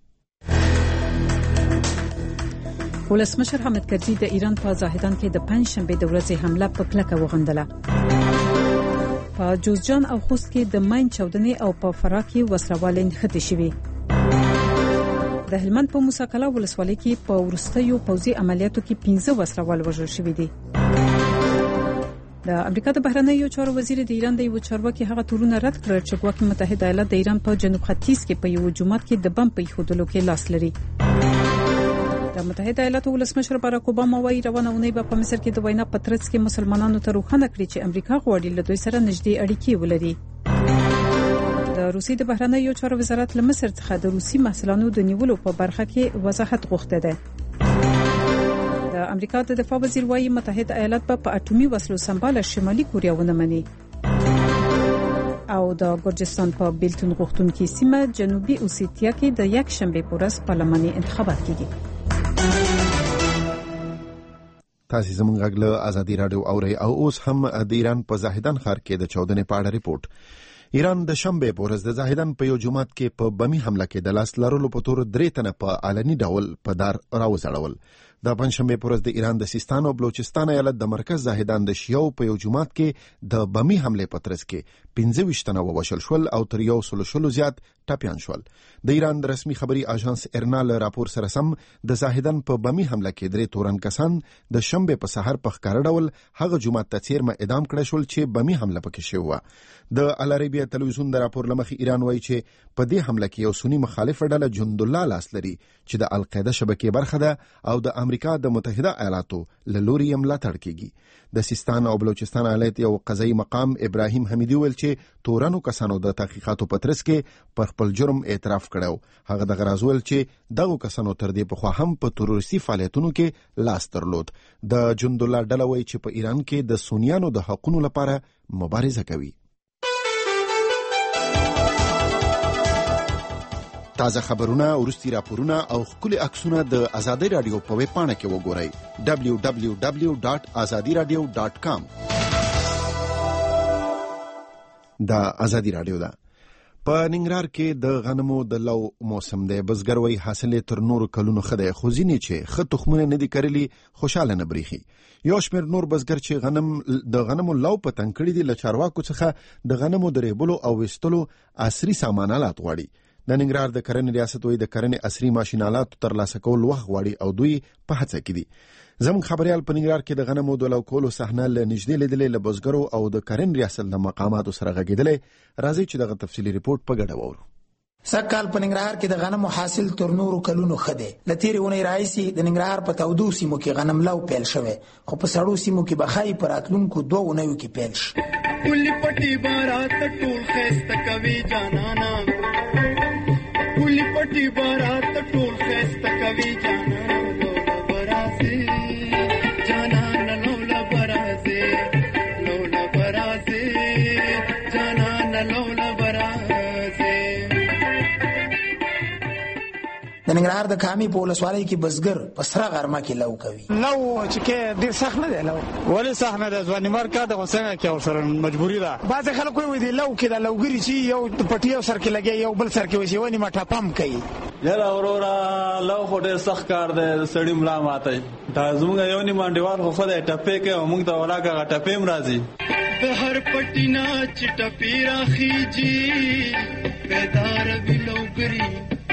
ولسمشر حامد کرزي د ایران په زاهدان کې د پنځشنبه د ورځې حمله په کلکه وغندله. په جوزجان او خوست کې د ماین چاودنې او په فراه کې وسلوالې نښتې شوې. د هلمند په موسی کلا ولسوالۍ کې په ورستیو پوځي عملیاتو کې 15 وسلوال وژل شوي دي. د امریکا د بهرنیو چارو وزیر د ایران د یو چارواکي هغه تورونه رد کړل چې ګواکې متحده ایالات د ایران په جنوب ختیځ کې په یو جومات کې د بم په ایښودلو کې لاس لري. د متحده ایالاتو ولسمشر باراک اوباما وايي روانه اونۍ به په مصر کې د وینا په ترڅ کې مسلمانانو ته روښانه کړي چې امریکا غواړي له دوی سره نږدې اړیکې ولري. د روسیې د بهرنیو چارو وزارت له مصر څخه د روسي محصولاتو د نیولو په برخه کې وضاحت غوښته ده. د امریکا د دفاع وزیر وايي متحده ایالات په اټومي وسلو سمبال شمالي کوریا ونه مني. او د ګورجستان په بیلتون غوښتونکو سیمه جنوبي اوسیتیا کې د یک شنبه په ورځ پارلماني انتخابات کیږي. تاسو زموږ غږ له ازادي رادیو اورئ او اوس هم د ایران په زاهدان ښار کې د چاودنې په اړه ریپورت. ایران د شنبه په ورځ د زاهدان په یو جومات کې په بمي حمله کې د لاس لرلو په تور 3 تنه په علني ډول په دار راوځړول. د پنځشنبه په ورځ د ایران د سیستان او بلوچستان ایالت د مرکز زاهدان د شیعو په یو جومات کې د بمي حمله په ترڅ کې 25 تنه ووژل شول او تر 100 زیات ټپيان شول. د ایران د رسمي خبري اژانس ارنا له راپور سره سم د زاهدان په بمي حمله کې 3 تورن کسان د شنبه په سحر په ښکار ډول هغه جومات ته چیرمه اعدام کړل شول چې بمي حمله پکې شوی و. د العربیه تلویزیون د راپور لمخې ایران وایي چې په دې حمله کې یو سنی مخالف ډله جند الله لاس لري چې د القاعده شبکې برخه ده او د امریکا د متحده ایالاتو له لوري یې ملاتړ کیږي. د سیستان او بلوچستان ایالت یو قضایي مقام ابراهیم حمیدی ویل چې تورانو کسانو د تحقیقاتو په ترڅ کې پر خپل جرم اعتراف کړو. هغه د غراز ویل چې دغه کسانو تر دې په خوا هم په تروریستي فعالیتونو کې لاس درلود. د جند الله ډله وایي چې په ایران کې د سنیانو د حقوقو لپاره مبارزه کوي. تازه خبرونه، ورستي راپورونه او خولي عکسونه د ازادي رادیو په ویب پاڼه کې وګورئ www.azadiradio.com. د ازادي رادیو ده. په ننګرهار کې د غنمو د لو موسم دی. بزګر وایي حاصل تر نورو کلونو ښه دی، خو ځینې چې ښه تخمونه نه دي کرلي خوشاله نه بریښي. یو شمېر نور بزګر چې د غنمو لو په تنګ کړي دي له چارواکو څخه د غنمو د ریبلو او ویستلو عصري سامان آلات غواړي. د ننګرهار د کرنې ریاست وایي د کرنې عصري ماشینالات ترلاسه کول وخت غواړي او دوی په هڅه کې دي. زموږ خبريال په ننګرهار کې د غنمو د لو کولو صحنه له نږدې لیدلې له بزګرو او د کرنې ریاست د مقاماتو سره غږېدلې. راځي چې دغه تفصیلي ریپورت په ګډه وورو. سکهال په ننګرهار کې د غنمو حاصل تر نورو کلونو ښه دی. له تېرې اونۍ راهیسې د ننګرهار په تودو سیمو کې غنم لو پیل شوی، خو په سړو سیمو کې به ښایي په راتلونکو 2 اونیو کې پیل شي. کلي پټي بارات ټول ښایسته کوي جانانا، کلي پټي بارات ټول ښایسته کوي جانانا. لولا برازي جانانا لولا برازي، لولا برازي جانانا لولا برازي. د ننګرهار د کامي په ولسوالۍ کې بزګر په سره غرمه کې لو کوي. لو چې کې ډېر سخت نه دی. لو ولې سخت نه دی؟ ځوانیمار کار د غوسنګ کې ورسره مجبوري ده. بعض خلک وایي دی لو کې د لوګری چې یو پټي او سر کې لګي، یو بل سر کې وسی ونی ماټه پم کوي. یاره اورورا لو خو ډېر سخت کار دی، سړی ملا ماته. دا زموږ یو نی مانډیوال خو خدای ټپې کوي او موږ ته ولاګه ټپې م راځي. بهر پټینا چې ټپې راخیږي بیدار وی لوګری.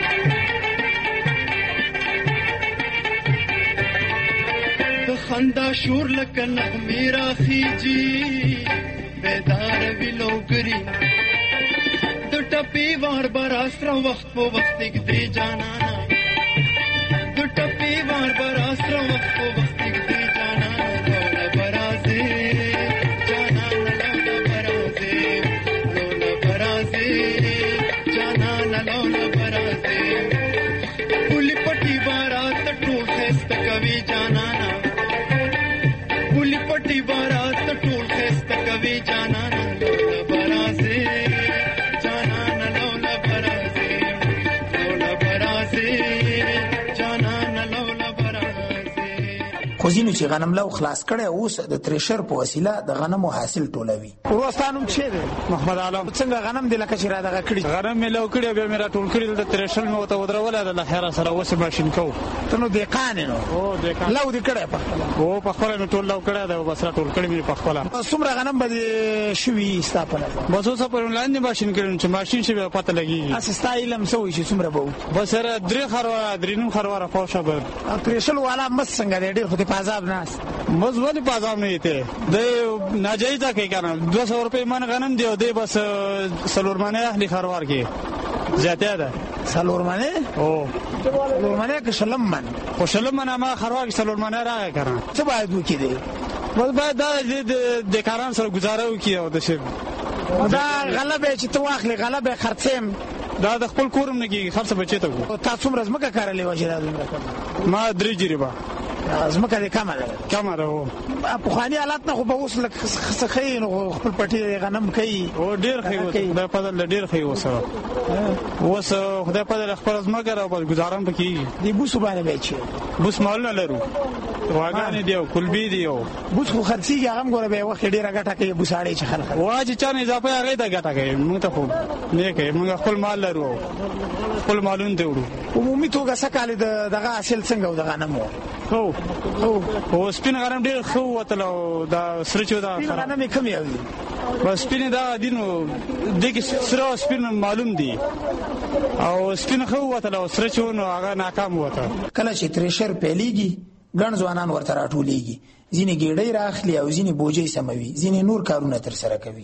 خندا شور لکه نغمې راخیږي بیدار وی لوګری. د ټپې وار بار اسره وخت په وخت کې جانانا، د ټپې وار بار اسره وخت په وخت خو ځینو چې غنم لو خلاص کړي اوس د تریشر په وسیله د غنمو حاصل ټولوي. وروستانو چې دی محمد عالم څنګه غنم دی لکه چې را دغه کړي غنم مې لو کړي بیا مې را ټول کړي د تریشر مې وته ودرول د لخر سره وسه ماشين کو ته نو دقان نو او دقان لو دې کړي په او په خپل مې ټول لو کړي دا بس را ټول کړي مې په خپل څومره غنم به شوي ستاپنه بس اوس په لاندې ماشين کړي چې ماشين شي به پته لګي اساستا علم سوي چې څومره به بس را درې خروه درینو خروه پوښه به تریشر والا مس څنګه ډېر خو دې پازاب ناس مز ولې پازاب نه یته د ناجایزه کې کنه 200 روپے من غنم دی او دی بس سلورمانه اهلی خروار کې زیاته ده سلورمانه او سلورمانه کې شلم من خو شلم من ما خروار کې سلورمانه راغی کنه څه باید وکړي دی بس باید د کاران سره گزاره وکړي او د شی دا غلبه چې تو اخلي غلبه خرڅم دا د خپل کورم نه کیږي خرڅ بچی ته تاسو مرز مکه کارلې وجه ما درې جریبه زمکه دې کمه ده په خواني حالات نه خو به اوس لکه څخه نو خپل پټي غنم کوي او ډیر خي دا په دل ډیر خي وسره اوس خدای په دل خپل زمکه راو بل گزارم پکې دی بوس باندې بچي بوس مال نه لرو واګانې دیو کلبي دیو بوس خو خرڅي هغه ګوره به وخت ډیره ګټه کوي بوساړي چې خلک واجب چانه اضافه هغه ته ګټه کوي موږ ته خو نه کوي موږ خپل مال لرو خپل مالون دی وړو عمومي توګه سکاله دغه حاصل څنګه و دغه نمو او سپین غنم ډیر خو وتلو دا سرچو دا غنم کم یو بس سپین دا دینو دغه سره سپین معلوم دی او سپین خو وتلو سرچو نو هغه ناکام وته کله چې تریشر پیلیږي ګڼ ځوانان ورته راټولېږي ځینې ګېډۍ راخلي او ځینې بوجۍ سموي ځینې نور کارونه ترسره کوي.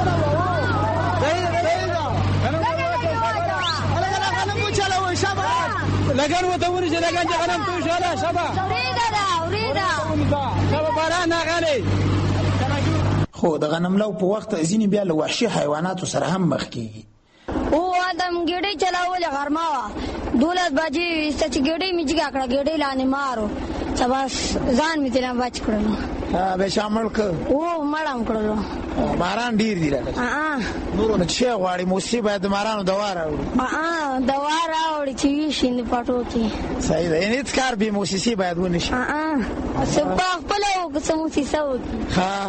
لګن وته ونی چې لګن چې غنم تو شاله شبا اوریدا شبا باران غالي خو د غنم لو په وخت ځینې بیا له وحشي حیواناتو سره هم مخ کیږي. او ادم ګډې چلاول غرما دولت باجی سچ ګډې میږي کړه ګډې لانه مارو سباس ځان می تینا بچ کړو به شامل ک او مړام کړو باران ډیر دی راځه نور نه چې غواړي مصیبت د مارانو دوار راوړي دوار راوړي چې شین پټو کې صحیح ده یعنی کار به موسیقي باید ونشي سبا خپل او سموسي سو ها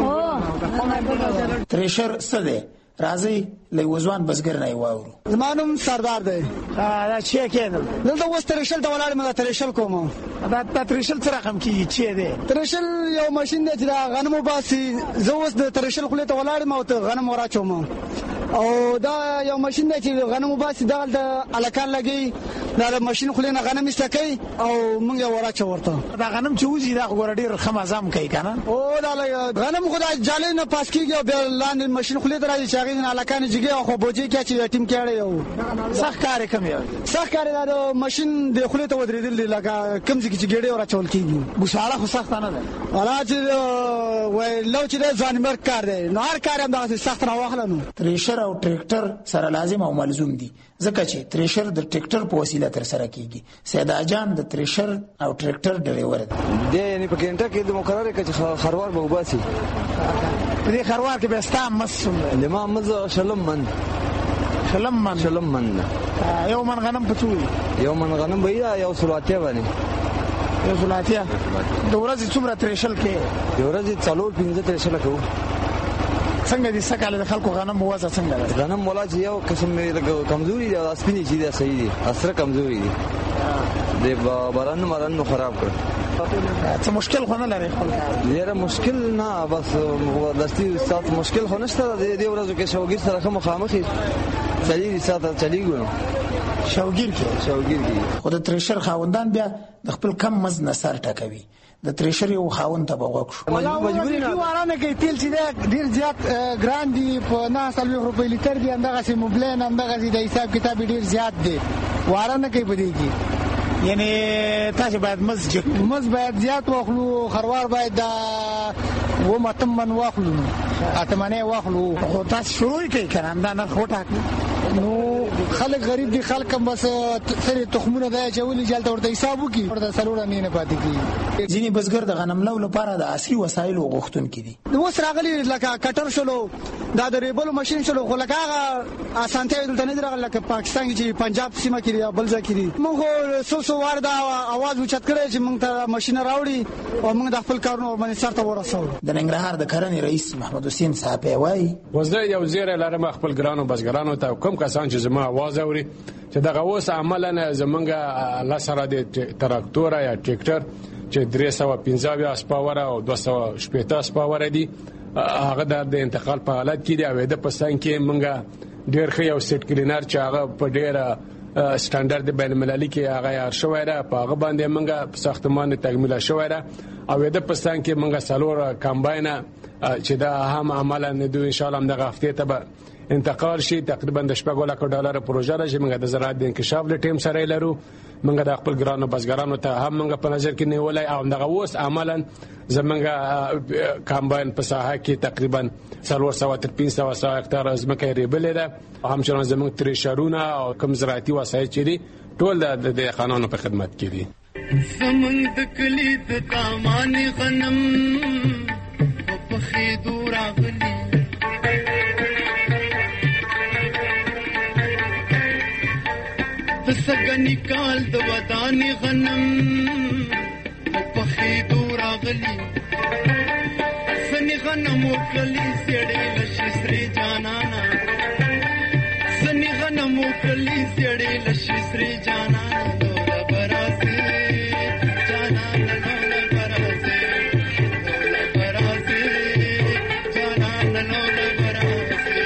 تریشر سده راځي لوزوان بزګر نه واورو زمانم سردار دی دا چې کېدل دلته وس تریشل ته ولاړ مګه تریشل کوم دا تریشل څه رقم کیږي چې دی تریشل یو ماشين دی چې غنمو باسي زه اوس د تریشل خله ته ولاړ ما ته غنم وراچوم او دا یو ماشين دی چې غنمو باسي دا د الکان لګي دا ماشين خله نه غنم استکای او موږ وراچو ورته دا غنم چې وځي دا غوړ ډیر خمازام کوي کنه او دا غنم خدای جاله نه پاس کیږي او لاندې ماشين خله درایي چې هغه الکان جګه خو بوجي کې چې ټیم کېړې یو سخت کار کوم یو سخت کار دا ماشين د خله ته ودرېدل لکه کم ځکه چې ګډه وراچول کیږي بوساله خو سخت نه ده ولا چې وای لو چې د ځانمر کار دی نو هر کار هم دا سخت راوخلنو تریشر او ټریکټر سره لازم او ملزوم دي ځکه چې تریشر د ټریکټر په وسیله تر سره کیږي. سیدا جان د تریشر او ټریکټر ډرایور دی یعنی په ګنټه کې د مقرره کې خروار به وباسي په دې خروار کې به ستا مسوم د ما مزه شلم من یو من غنم پڅوي یو من غنم بیا یو سلواتیا باندې یو سلواتیا د ورځې څومره تریشل کې د ورځې 4-5 تریشل کوو څنګه دي سکاله د خلکو غنم وځه څنګه غنم ولا چې یو قسم مې کمزوري دي اسپینی چې دي صحیح دي اثر کمزوري دي د باران مرن خراب کړ څه مشکل خو نه لري ډیره مشکل نه بس دستي سات مشکل خو نشته د دې ورځو کې شوګیر سره مخامخي چلی ساته چلیګو شوګیر کې خو د تریشر خاوندان بیا د خپل کم مز نصر ټکوي د تریشر یو خاوند ته بغوښ مجبوري نه وارانه کې تیل چې ډیر زیات ګران دي په 9 روپۍ لیټر دی اندغه سي مبلین اندغه د حساب کتاب ډیر زیات دی وارانه کې بدی کی یعنی تاسو باید مز باید زیات واخلو خروار باید دا و متم من واخلو اتمنه واخلو خو تاسو شروع کوي کنه دا نه خو ټاک نو خلک غریب دي، خلک هم بس سره تخمونه د چولې جلته ورته حساب وکي ورته سلوړه نه پاتې کی. ځینې بزګر د غنم لو لپاره د عصري وسایلو غوښتونکي دي. اوس راغلي لکه کټر شلو، دا د ریبلو ماشين شلو، خو لکه هغه اسانتیا دلته نه راغله لکه پاکستان کې پنجاب سیمه کې یا بل ځای کې دي. موږ سوسو وردا आवाज اوچت کړی چې موږ ته ماشين راوړي او موږ د خپل کارونو باندې سره ورسول. د ننګرهار د کرنې رئیس محمد حسین صاحب وایي وزه یو زیره لرم خپل ګرانو بزګرانو ته کوم کسان چې زما आवाज اوري چې دغه اوس عملاً زمونږه لاسره د تراکتور یا ټریکټر چې 315 اسپاور او 280 اسپاور دي هغه د انتقال په حالت کې دی او د پسان کې مونږه ډیر ښه یو سیټ کلینر چې هغه په ډیر سټانډرد بین المللي کې هغه یار شوی دی، په هغه باندې مونږه ساختمان تکمیل شوی دی او د پسان کې مونږه سالور کمباین چې دا هم عملاً دوی ان شاء الله د هفته ته انتقال شي. تقریبا د $1,00,000 پروژه ده چې موږ د زراعت د انکشاف له ټیم سره لرو. موږ د خپل ګرانو بزګرانو ته هم موږ په نظر کې نیولای او دغه اوس عملاً زمونږ کمباین په ساحه کې تقریبا 400 تر 500 هکتار ځمکه ریبلې ده. همچنان زمونږ تریشرونه او کوم زراعتي وسایل چې دي ټول د خانانو په خدمت کې دي. زمونږ د کلي د تامان غنم په خېدو راغلي سګنی کال د ودان غنم په خېدو راغلي سنی غنم کلی سړې لشي سری جانانا سنی غنم کلی سړې لشي سری جانانا دوله براسي جانانا دوله براسي دوله براسي جانانا دوله براسي.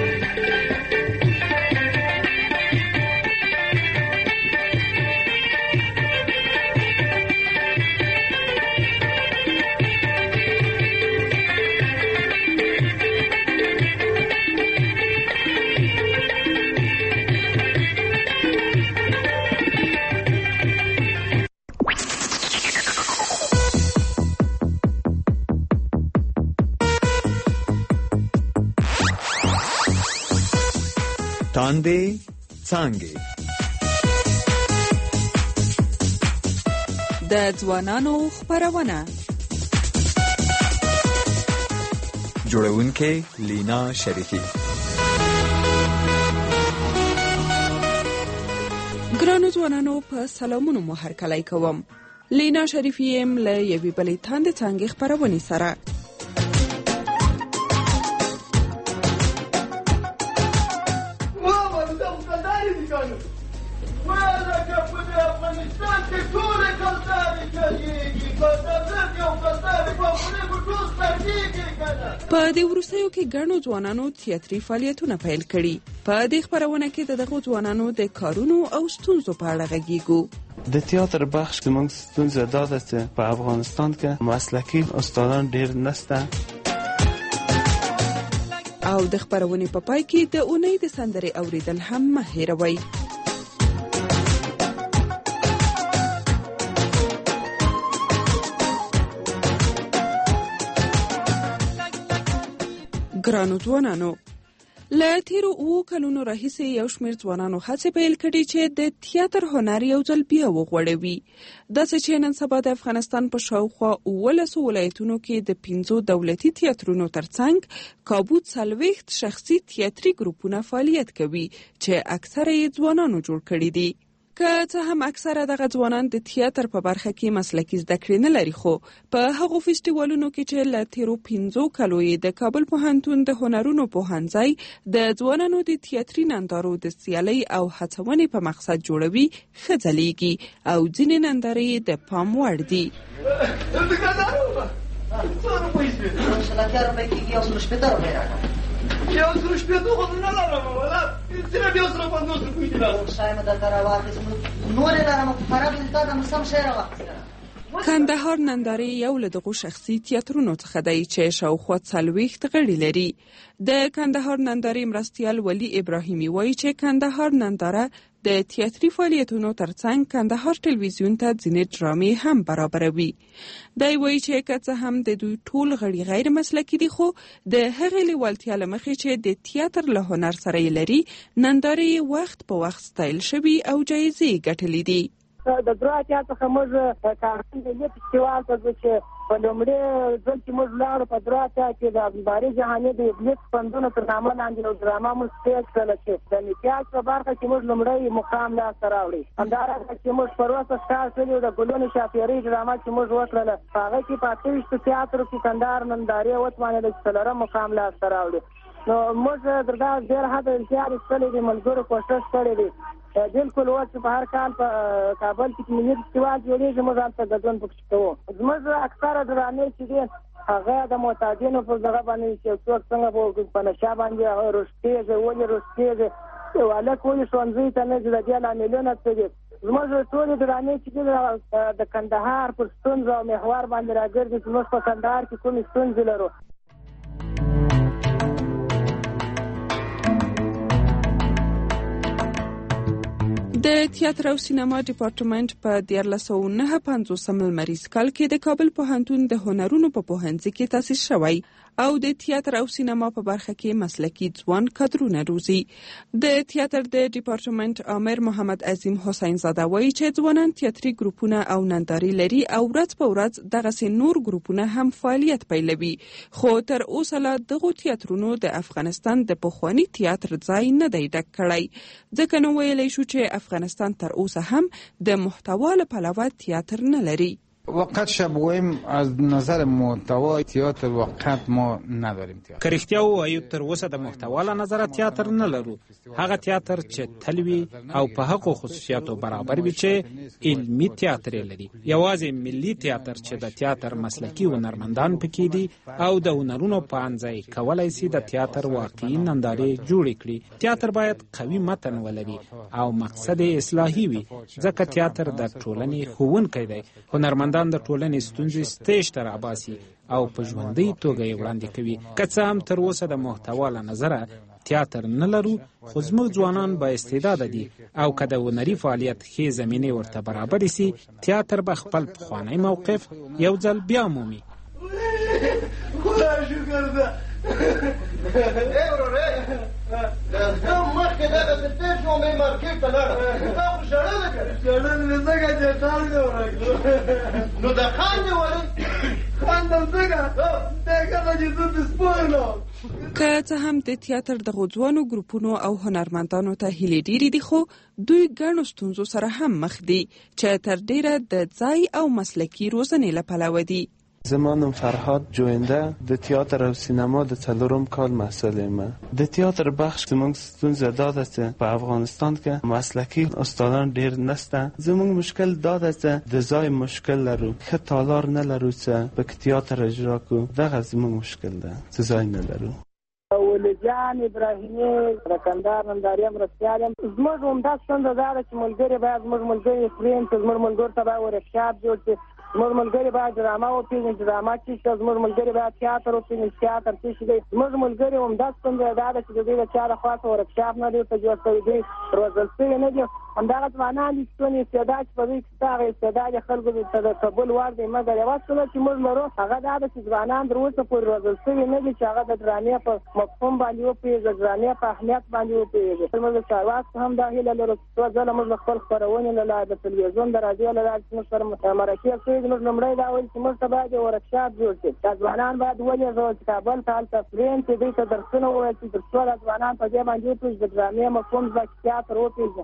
تاندې څانګې د ځوانانو خبرونه جوړونکې لینا شریفی. ګرانو ځوانانو په سلامونو مو هرکلی کوم. لینا شریفی یم له یوې بلې تاندې څانګې خبرونې سره. په دې وروستیو کې ګڼو ځوانانو تیاتري فعالیتونه پیل کړي. په دې خبرونه کې د دغو ځوانانو د کارونو او ستونزو په اړه غږیږو. د تیاتر بخش زموږ ستونزه دا ده چې په افغانستان کې مسلکي استادان ډیر نشته. او د خبرونې په پای کې د اونۍ د سندرې اوریدل هم مه هېروئ. ګرانو ځوانانو، له تیرو 7 کلونو راهیسې یو شمېر ځوانانو هڅې پیل کړي چې د تیاتر هنر یو ځل بیا وغوړوي. داسې چې نن سبا د افغانستان په شاوخوا 12 ولایتونو کې د 5 دولتي تیاترونو ترڅنګ کابو 40 شخصي تیاتري ګروپونه فعالیت کوي چې اکثره یې ځوانانو جوړ کړي دي. که څه هم اکثره دغه ځوانان د تیاتر په برخه کې مسلکي زده کړې نه لري، خو په هغو فیسټیوالونو کې چې له تیرو 5 کالو یې د کابل پوهنتون د هنرونو پوهنځی د ځوانانو د تیاتري نندارو د سیالۍ او هڅونې په مقصد جوړوي ښه ځلیږي او ځینې نندارې د پام وړ دي. یو زرو شپېتو خو نه لرم ولا صرف یو سره 50 روپۍ دي شاید دا راواخیست نور لرم خراب دي تا د مسم شعر واخیست. کندهار نندارې یو له دغو شخصي تیاترونو څخه دی چې شاوخوا 40 غړي لري. د کندهار نندارې مرستیال ولی ابراهیمي وایي چې کندهار ننداره د تیاتري فعالیتونو ترڅنګ کندهار ټلویزیون ته ځینې ډرامې هم برابروي. دی وایي چې که څه هم د دوی ټول غړي غیر مسلکي دي، خو د هغې لیوالتیا له مخې چې د تیاتر له هنر سره یې لري، نندارې وخت په وخت ستایل شوي او جایزې ګټلې دي. د دروا اتیا څخه موږ کارخان ملي فستیوال ته ځو چې په لومړي ځل چې موږ لاړو په دروا اتیا کې د باري جهاني د ابلیس پندونو تر نامه لاندې یو ډرامه موږ سټیج کړله چې د امتیاز په برخه کې موږ لومړی مقام لاسته راوړی. همداراز چې موږ پر وسه سټار کړي د ګلونو شاپیري ډرامه چې موږ وکړله، هغه کې په 28 تیاترو کې کندهار نندارې وتوانېده چې څلورم مقام لاسته راوړي. نو موږ دردا ډېر حد امتیاز کړی دی، ملګرو کوشش کړی دی. بالکل وخت په هر کال په کابل کې ملي فستیوال جوړیږي، موږ هم ته ګډون پکې کوو. زموږ اکثره ډرامې چې دي هغه د معتادینو په دغه باندې چې څوک څنګه په نشه باندې هغه رشتېږي، ولې رشتېږي، هلک ولې ښوونځي ته نه ځي، د دې لاملونه څه دي. زموږ ټولې ډرامې چې دي د کندهار پر ستونزو او محور باندې راګرځي چې موږ په کندهار کې کومې ستونزې لرو. د تیاتر او سینما ډپارټمنټ په 1459 لمریز کال کې د کابل پوهنتون د هنرونو په پوهنځي کې تاسیس شوی او د تیاتر او سینما په برخه کې مسلکي ځوان کادرونه روزي. د تیاتر د ډپارټمنټ امر محمد عظیم حسین زاده وایي چې ځوانان تیاتري ګروپونه او ننداري لري او ورځ په ورځ دغه نور ګروپونه هم فعالیت پیلوي، خو تر اوسه لا دغه تیاترونو د افغانستان د پخوانی تیاتر ځای نه دی ډک کړی، ځکه نو ویلی شو چې افغانستان تر اوسه هم د محتوا له پلوه تیاتر نه لري. وقت شب گویم از نظر محتوای تئاتر وقت ما نداریم. که رښتیا ووایو تر اوسه د محتوا له نظره تیاتر نه لرو. هغه تیاتر چې تل وي او په هغو خصوصیاتو برابر وي چې علمي تیاتر لري. یوازې ملي تیاتر چې د تیاتر مسلکي هنرمندان پکې دي او د هنرونو په انځای کولای شي د تیاتر واقعي نندارې جوړې کړي. تیاتر باید قوي متن ولري او مقصد اصلاحي وي، ځکه تیاتر د ټولنې ښوونکی دی. هنرمندان د ټولنې ستونزې سټیج ته راباسي او په ژوندۍ توګه یې وړاندې کوي. که څه هم تر اوسه د محتوا له نظره تیاتر نه لرو، خو زموږ ځوانان با استعداده دي او که د هنري فعالیت ښې زمینې ورته برابرې سي، تیاتر به خپل پخوانی موقف یو ځل بیا مومي. خدا شکر ده. مخکې دغه د پیش نومې مارکېټ ته لاړه، تا خو ژړه ده که نه؟ ژړه مې ځکه چې خان دې ورک کړو. نو د خان دې ورک خاندم ځکه دغه چې زه د سپویلو. که څه هم د تیاتر د ځوانو ګروپونو او هنرمندانو ته هیلې ډېرې دي، خو دوی ګڼو ستونزو سره هم مخ دي چې تر ډېره د ځای او مسلکي روزنې له پلوه دي. زما نوم فرهاد جوینده د تیاتر او سینما د 4 کال محصل یم. د تیاتر بخش زموږ ستونزه دا ده چې په افغانستان کې مسلکي استادان ډیر نشته. زموږ مشکل دا ده چې د ځای مشکل لرو، ښه تالار نه لرو چې په تیاتر اجرا کو. دغه زموږ مشکل ده چې ځای نه لرو. ولیجان ابراهیمي د کندهار نندارې مرستیال یم. زموږ همدا ستونزه دا ده چې ملګري باید زموږ ملګري فریم چې زموږ ملګرو ته باید ورکشاپ جوړ شي. زموږ ملګري باید ډرامه وپېژني، ډرامه څه شي. زموږ ملګري باید تیاتر وپېژني، تیاتر څه شي دی. زموږ ملګري همدا ستونزه دا ده چې د دوی د چا لخوا څه ورکشاپ نه دی ورته جوړ شوی، دوی روزل شوي نه دي. همدغه ځوانان دي چې څونه استعداد چې په دوی کې شته، هغه استعداد یې خلکو ته د قبول وړ دی. مګر یوه ستونزه چې موږ لرو هغه دا ده چې ځوانان تر اوسه پورې روزل شوي نه دي چې هغه د ډرامې په مفهوم باندې وپوهېږي، د ډرامې په اهمیت باندې وپوهېږي. موږ د چارواکو هم دا هیله لرو چې څو ځله موږ د خپل خپرونې له لارې د تلویزیون د راډیو له لارې چې موږ سره مرکې شوي دي، موږ لومړی دا وایي چې موږ ته باید یو ورکشاپ جوړ شي. دا ځوانان باید ولېږدول چې کابل ته هلته فریم چې دوی ته درسونه وویل شي، تر څو دا ځوانان په دې باندې وپوهېږي، د ډرامې مفهوم زده کړي، تیاتر وپوهېږي.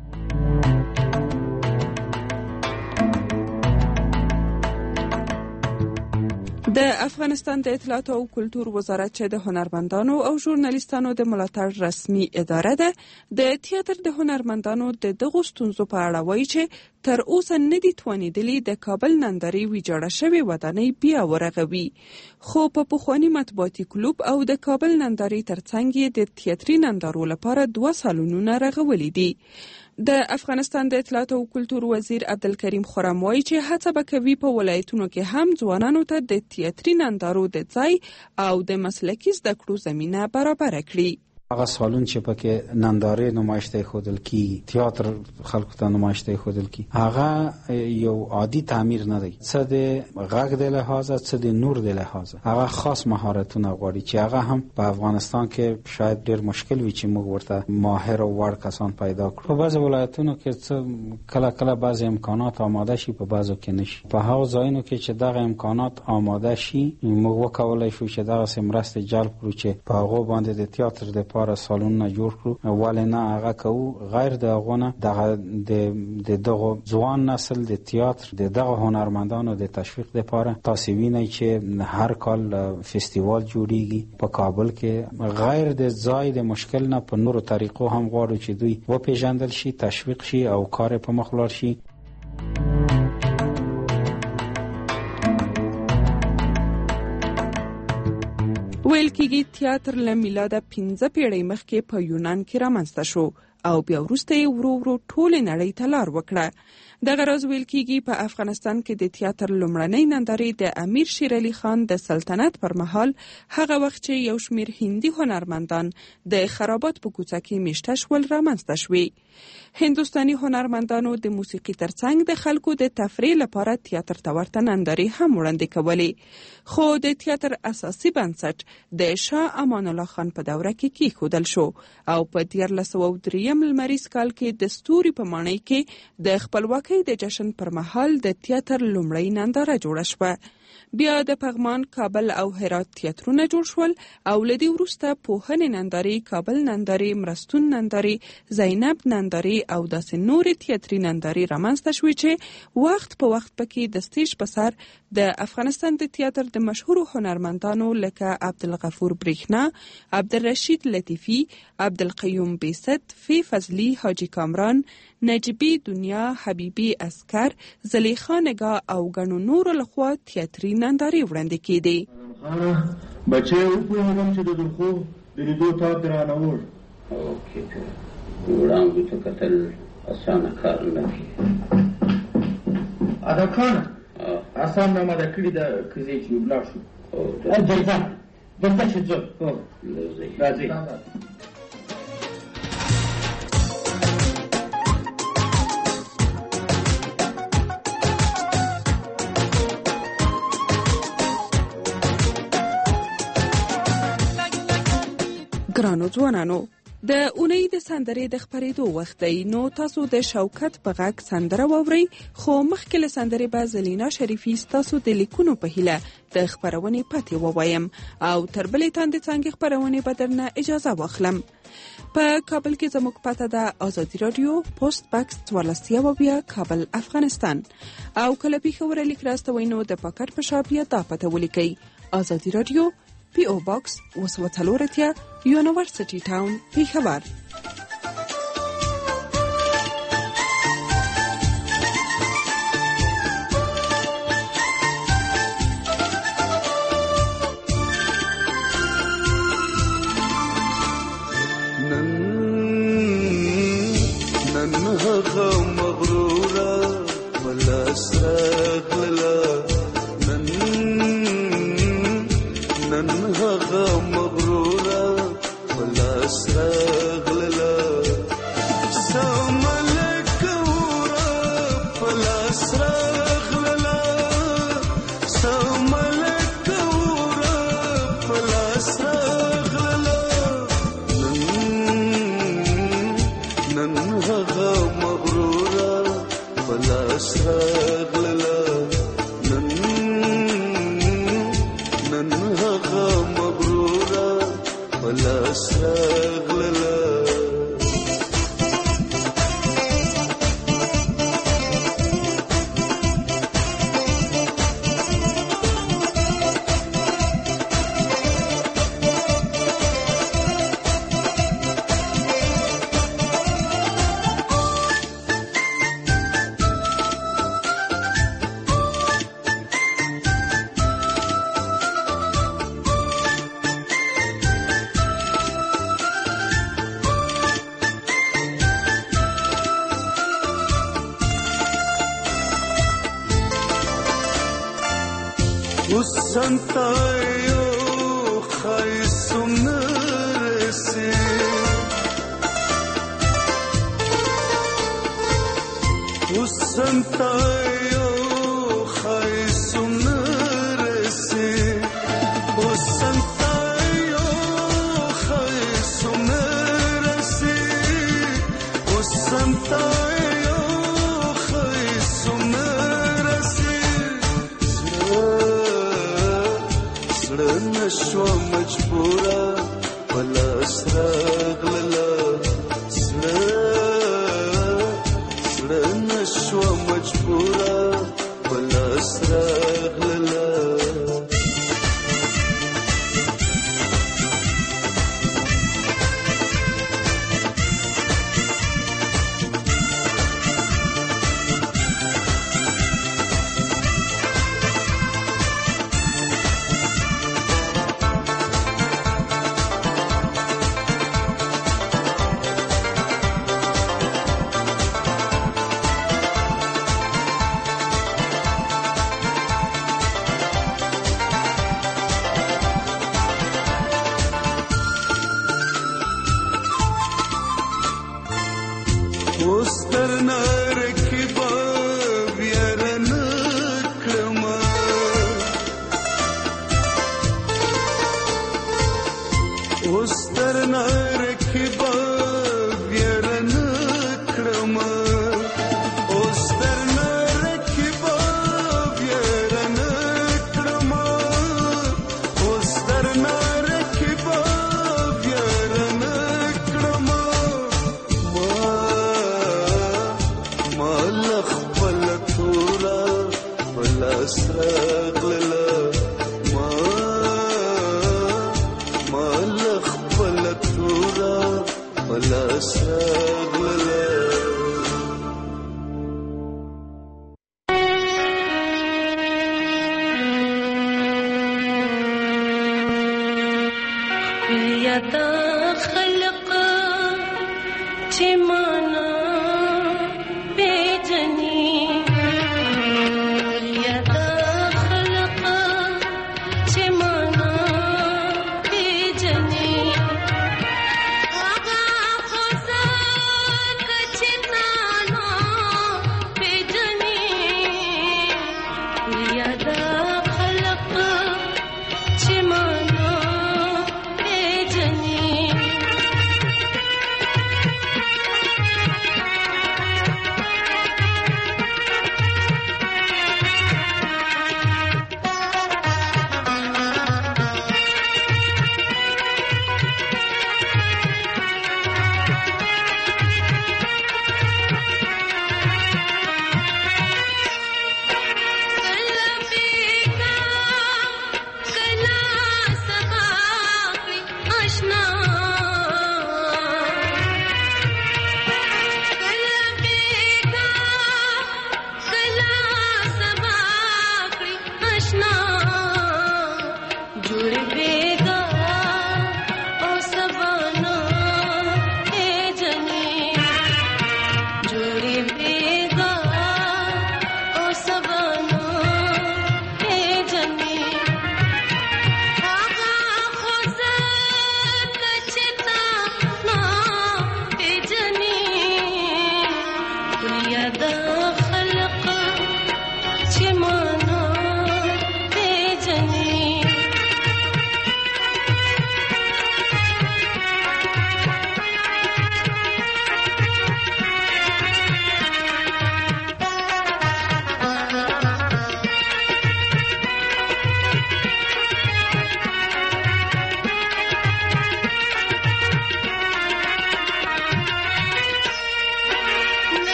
د افغانستان د اطلاعات او کلتور وزارت چې د هنرمندانو او ژورنالیستانو د ملاتړ رسمي اداره ده، د تیاتر د هنرمندانو د دغو ستونزو په اړه وایي چې تر اوسه نه دي توانېدلي د کابل نندارې ویجاړه شوې ودانۍ بیا ورغوي. خو په پخواني مطبوعاتي کلوب او د کابل نندارې ترڅنګ یې د تیاتري نندارو لپاره 2 سالونونه رغولي دي. د افغانستان د اطلاعات او کلتور وزیر عبدالکریم خرم وایي چې هڅه به کوي په ولایتونو کې هم ځوانانو ته د تیاتري نندارو د ځای او د مسلکي زده کړو زمینه برابر کړي. هغه سالون چې پکې نندارې نمایشته ښودل کی، تیاتر خلکو ته نمایشته ښودل کی، هغه یو عادي تعمیر نه دی. څه د غږ د لحاظه، څه د نور د لحاظه، هغه خاص مهارتونه غواړي چې هغه هم په افغانستان کې شاید ډیر مشکل وي چې موږ ورته ماهر او وړ کسان پیدا کړو. په بعضو ولایتونو کې څه کله کله بعض امکانات آماده شي، په بعضو کې نشي. په هغو ځایونو کې چې دغه امکانات آماده شي، موږ وکولای شو چې دغه مرسته جلب کړو چې په هغو باندې د تیاتر د لپاره سالونونه جوړ کړو. ولې نه هغه کوو؟ غیر د هغو نه د دغه ځوان نسل د تیاتر د دغه هنرمندانو د تشویق لپاره تاسو وینئ چې هر کال فستیوال جوړیږي په کابل کې. غیر د ځای د مشکل نه په نورو طریقو هم غواړو چې دوی وپیژندل شي، تشویق شي او کار په مخ لاړ شي. ویل کېږي تیاتر له میلاده 15 پیړۍ مخکې په یونان کې رامنځته شو او بیا وروسته یې ورو ورو ټولې نړۍ ته لار وکړه. دغه راز ویل کېږي په افغانستان کې د تیاتر لومړنۍ نندارې د امیر شیر علي خان د سلطنت پر مهال، هغه وخت چې یو شمیر هندي هنرمندان د خرابات په کوڅه کې میشته شول رامنځته شوې. هندوستاني هنرمندانو د موسیقي ترڅنګ د خلکو د تفریح لپاره تیاتر ته ورته نندارې هم وړاندې کولې. خو د تیاتر اساسي بنسټ د شاه امان الله خان په دوره کې کېښودل شو او په 1303 لمریز کال کې د ستوري په ماڼۍ کې د خپلواکۍ د جشن پر مهال د تیاتر لومړۍ ننداره جوړه شوه. بیا د پغمان، کابل او هرات تیاترونه جوړ شول او لدی وروسته پوهنې نندارې، کابل نندارې، مرستون نندارې، زینب نندارې او داسې نورې تیاتري نندارې رامنځته شوې چې وخت په وخت پکې د سټیج په سر د افغانستان د تیاتر د مشهورو هنرمندانو لکه عبدالغفور برېښنا، عبدالرشید لطیفي، عبدالقیوم بیست، فی فضلی، حاجی کامران، نجیبی دنیا، حبیبی اسکر، زلیخا نگاه او ګڼو نورو لخوا تیاتري نندارې وړاندې کېدې. بچې وپوهېدم چې د درخو د لیدو تاب دې رانه وړ. وړانګو ته کتل اسانه کار نه دی. ادکانه اسان نامه ده کړي ده کزې چې ولاړ شو. درځه چې ځو. راځئ. ګرانو ځوانانو، د اونۍ د سندرې د خپرېدو وخت دی، نو تاسو د شوکت په غږ سندره واورئ. خو مخکې له سندرې به زلینا شریفي ستاسو د لیکونو په هیله د خپرونې پتې ووایم او تر بلې تاندې څانګې خپرونې به درنه اجازه واخلم. په کابل کې زموږ پته ده آزادي رادیو، پوسټ باکس 14 کابل افغانستان. او کله پیښور لیک راستوئ نو د پاکټ په شا بیا دا پته ولیکئ: آزادي رادیو، PO Box 240 یونیورسيټي ټاون، پیښور. نن هغه مغروره ولا سرغلا نن هغه مغروره ولا سرغلا سملک ورا ولا سرغلا سملک ورا ولا سرغلا نن هغه مغروره ولا سرغلا نن هغه مغروره ولا سرغلا وسنتايو خايسون رسي Santayo khaisuna rasi O Santayo khaisuna rasi O Santayo khaisuna rasi Sra nashwa majbura wala asraq lala نشوى مجبورة ولا أسرق للا प्रियता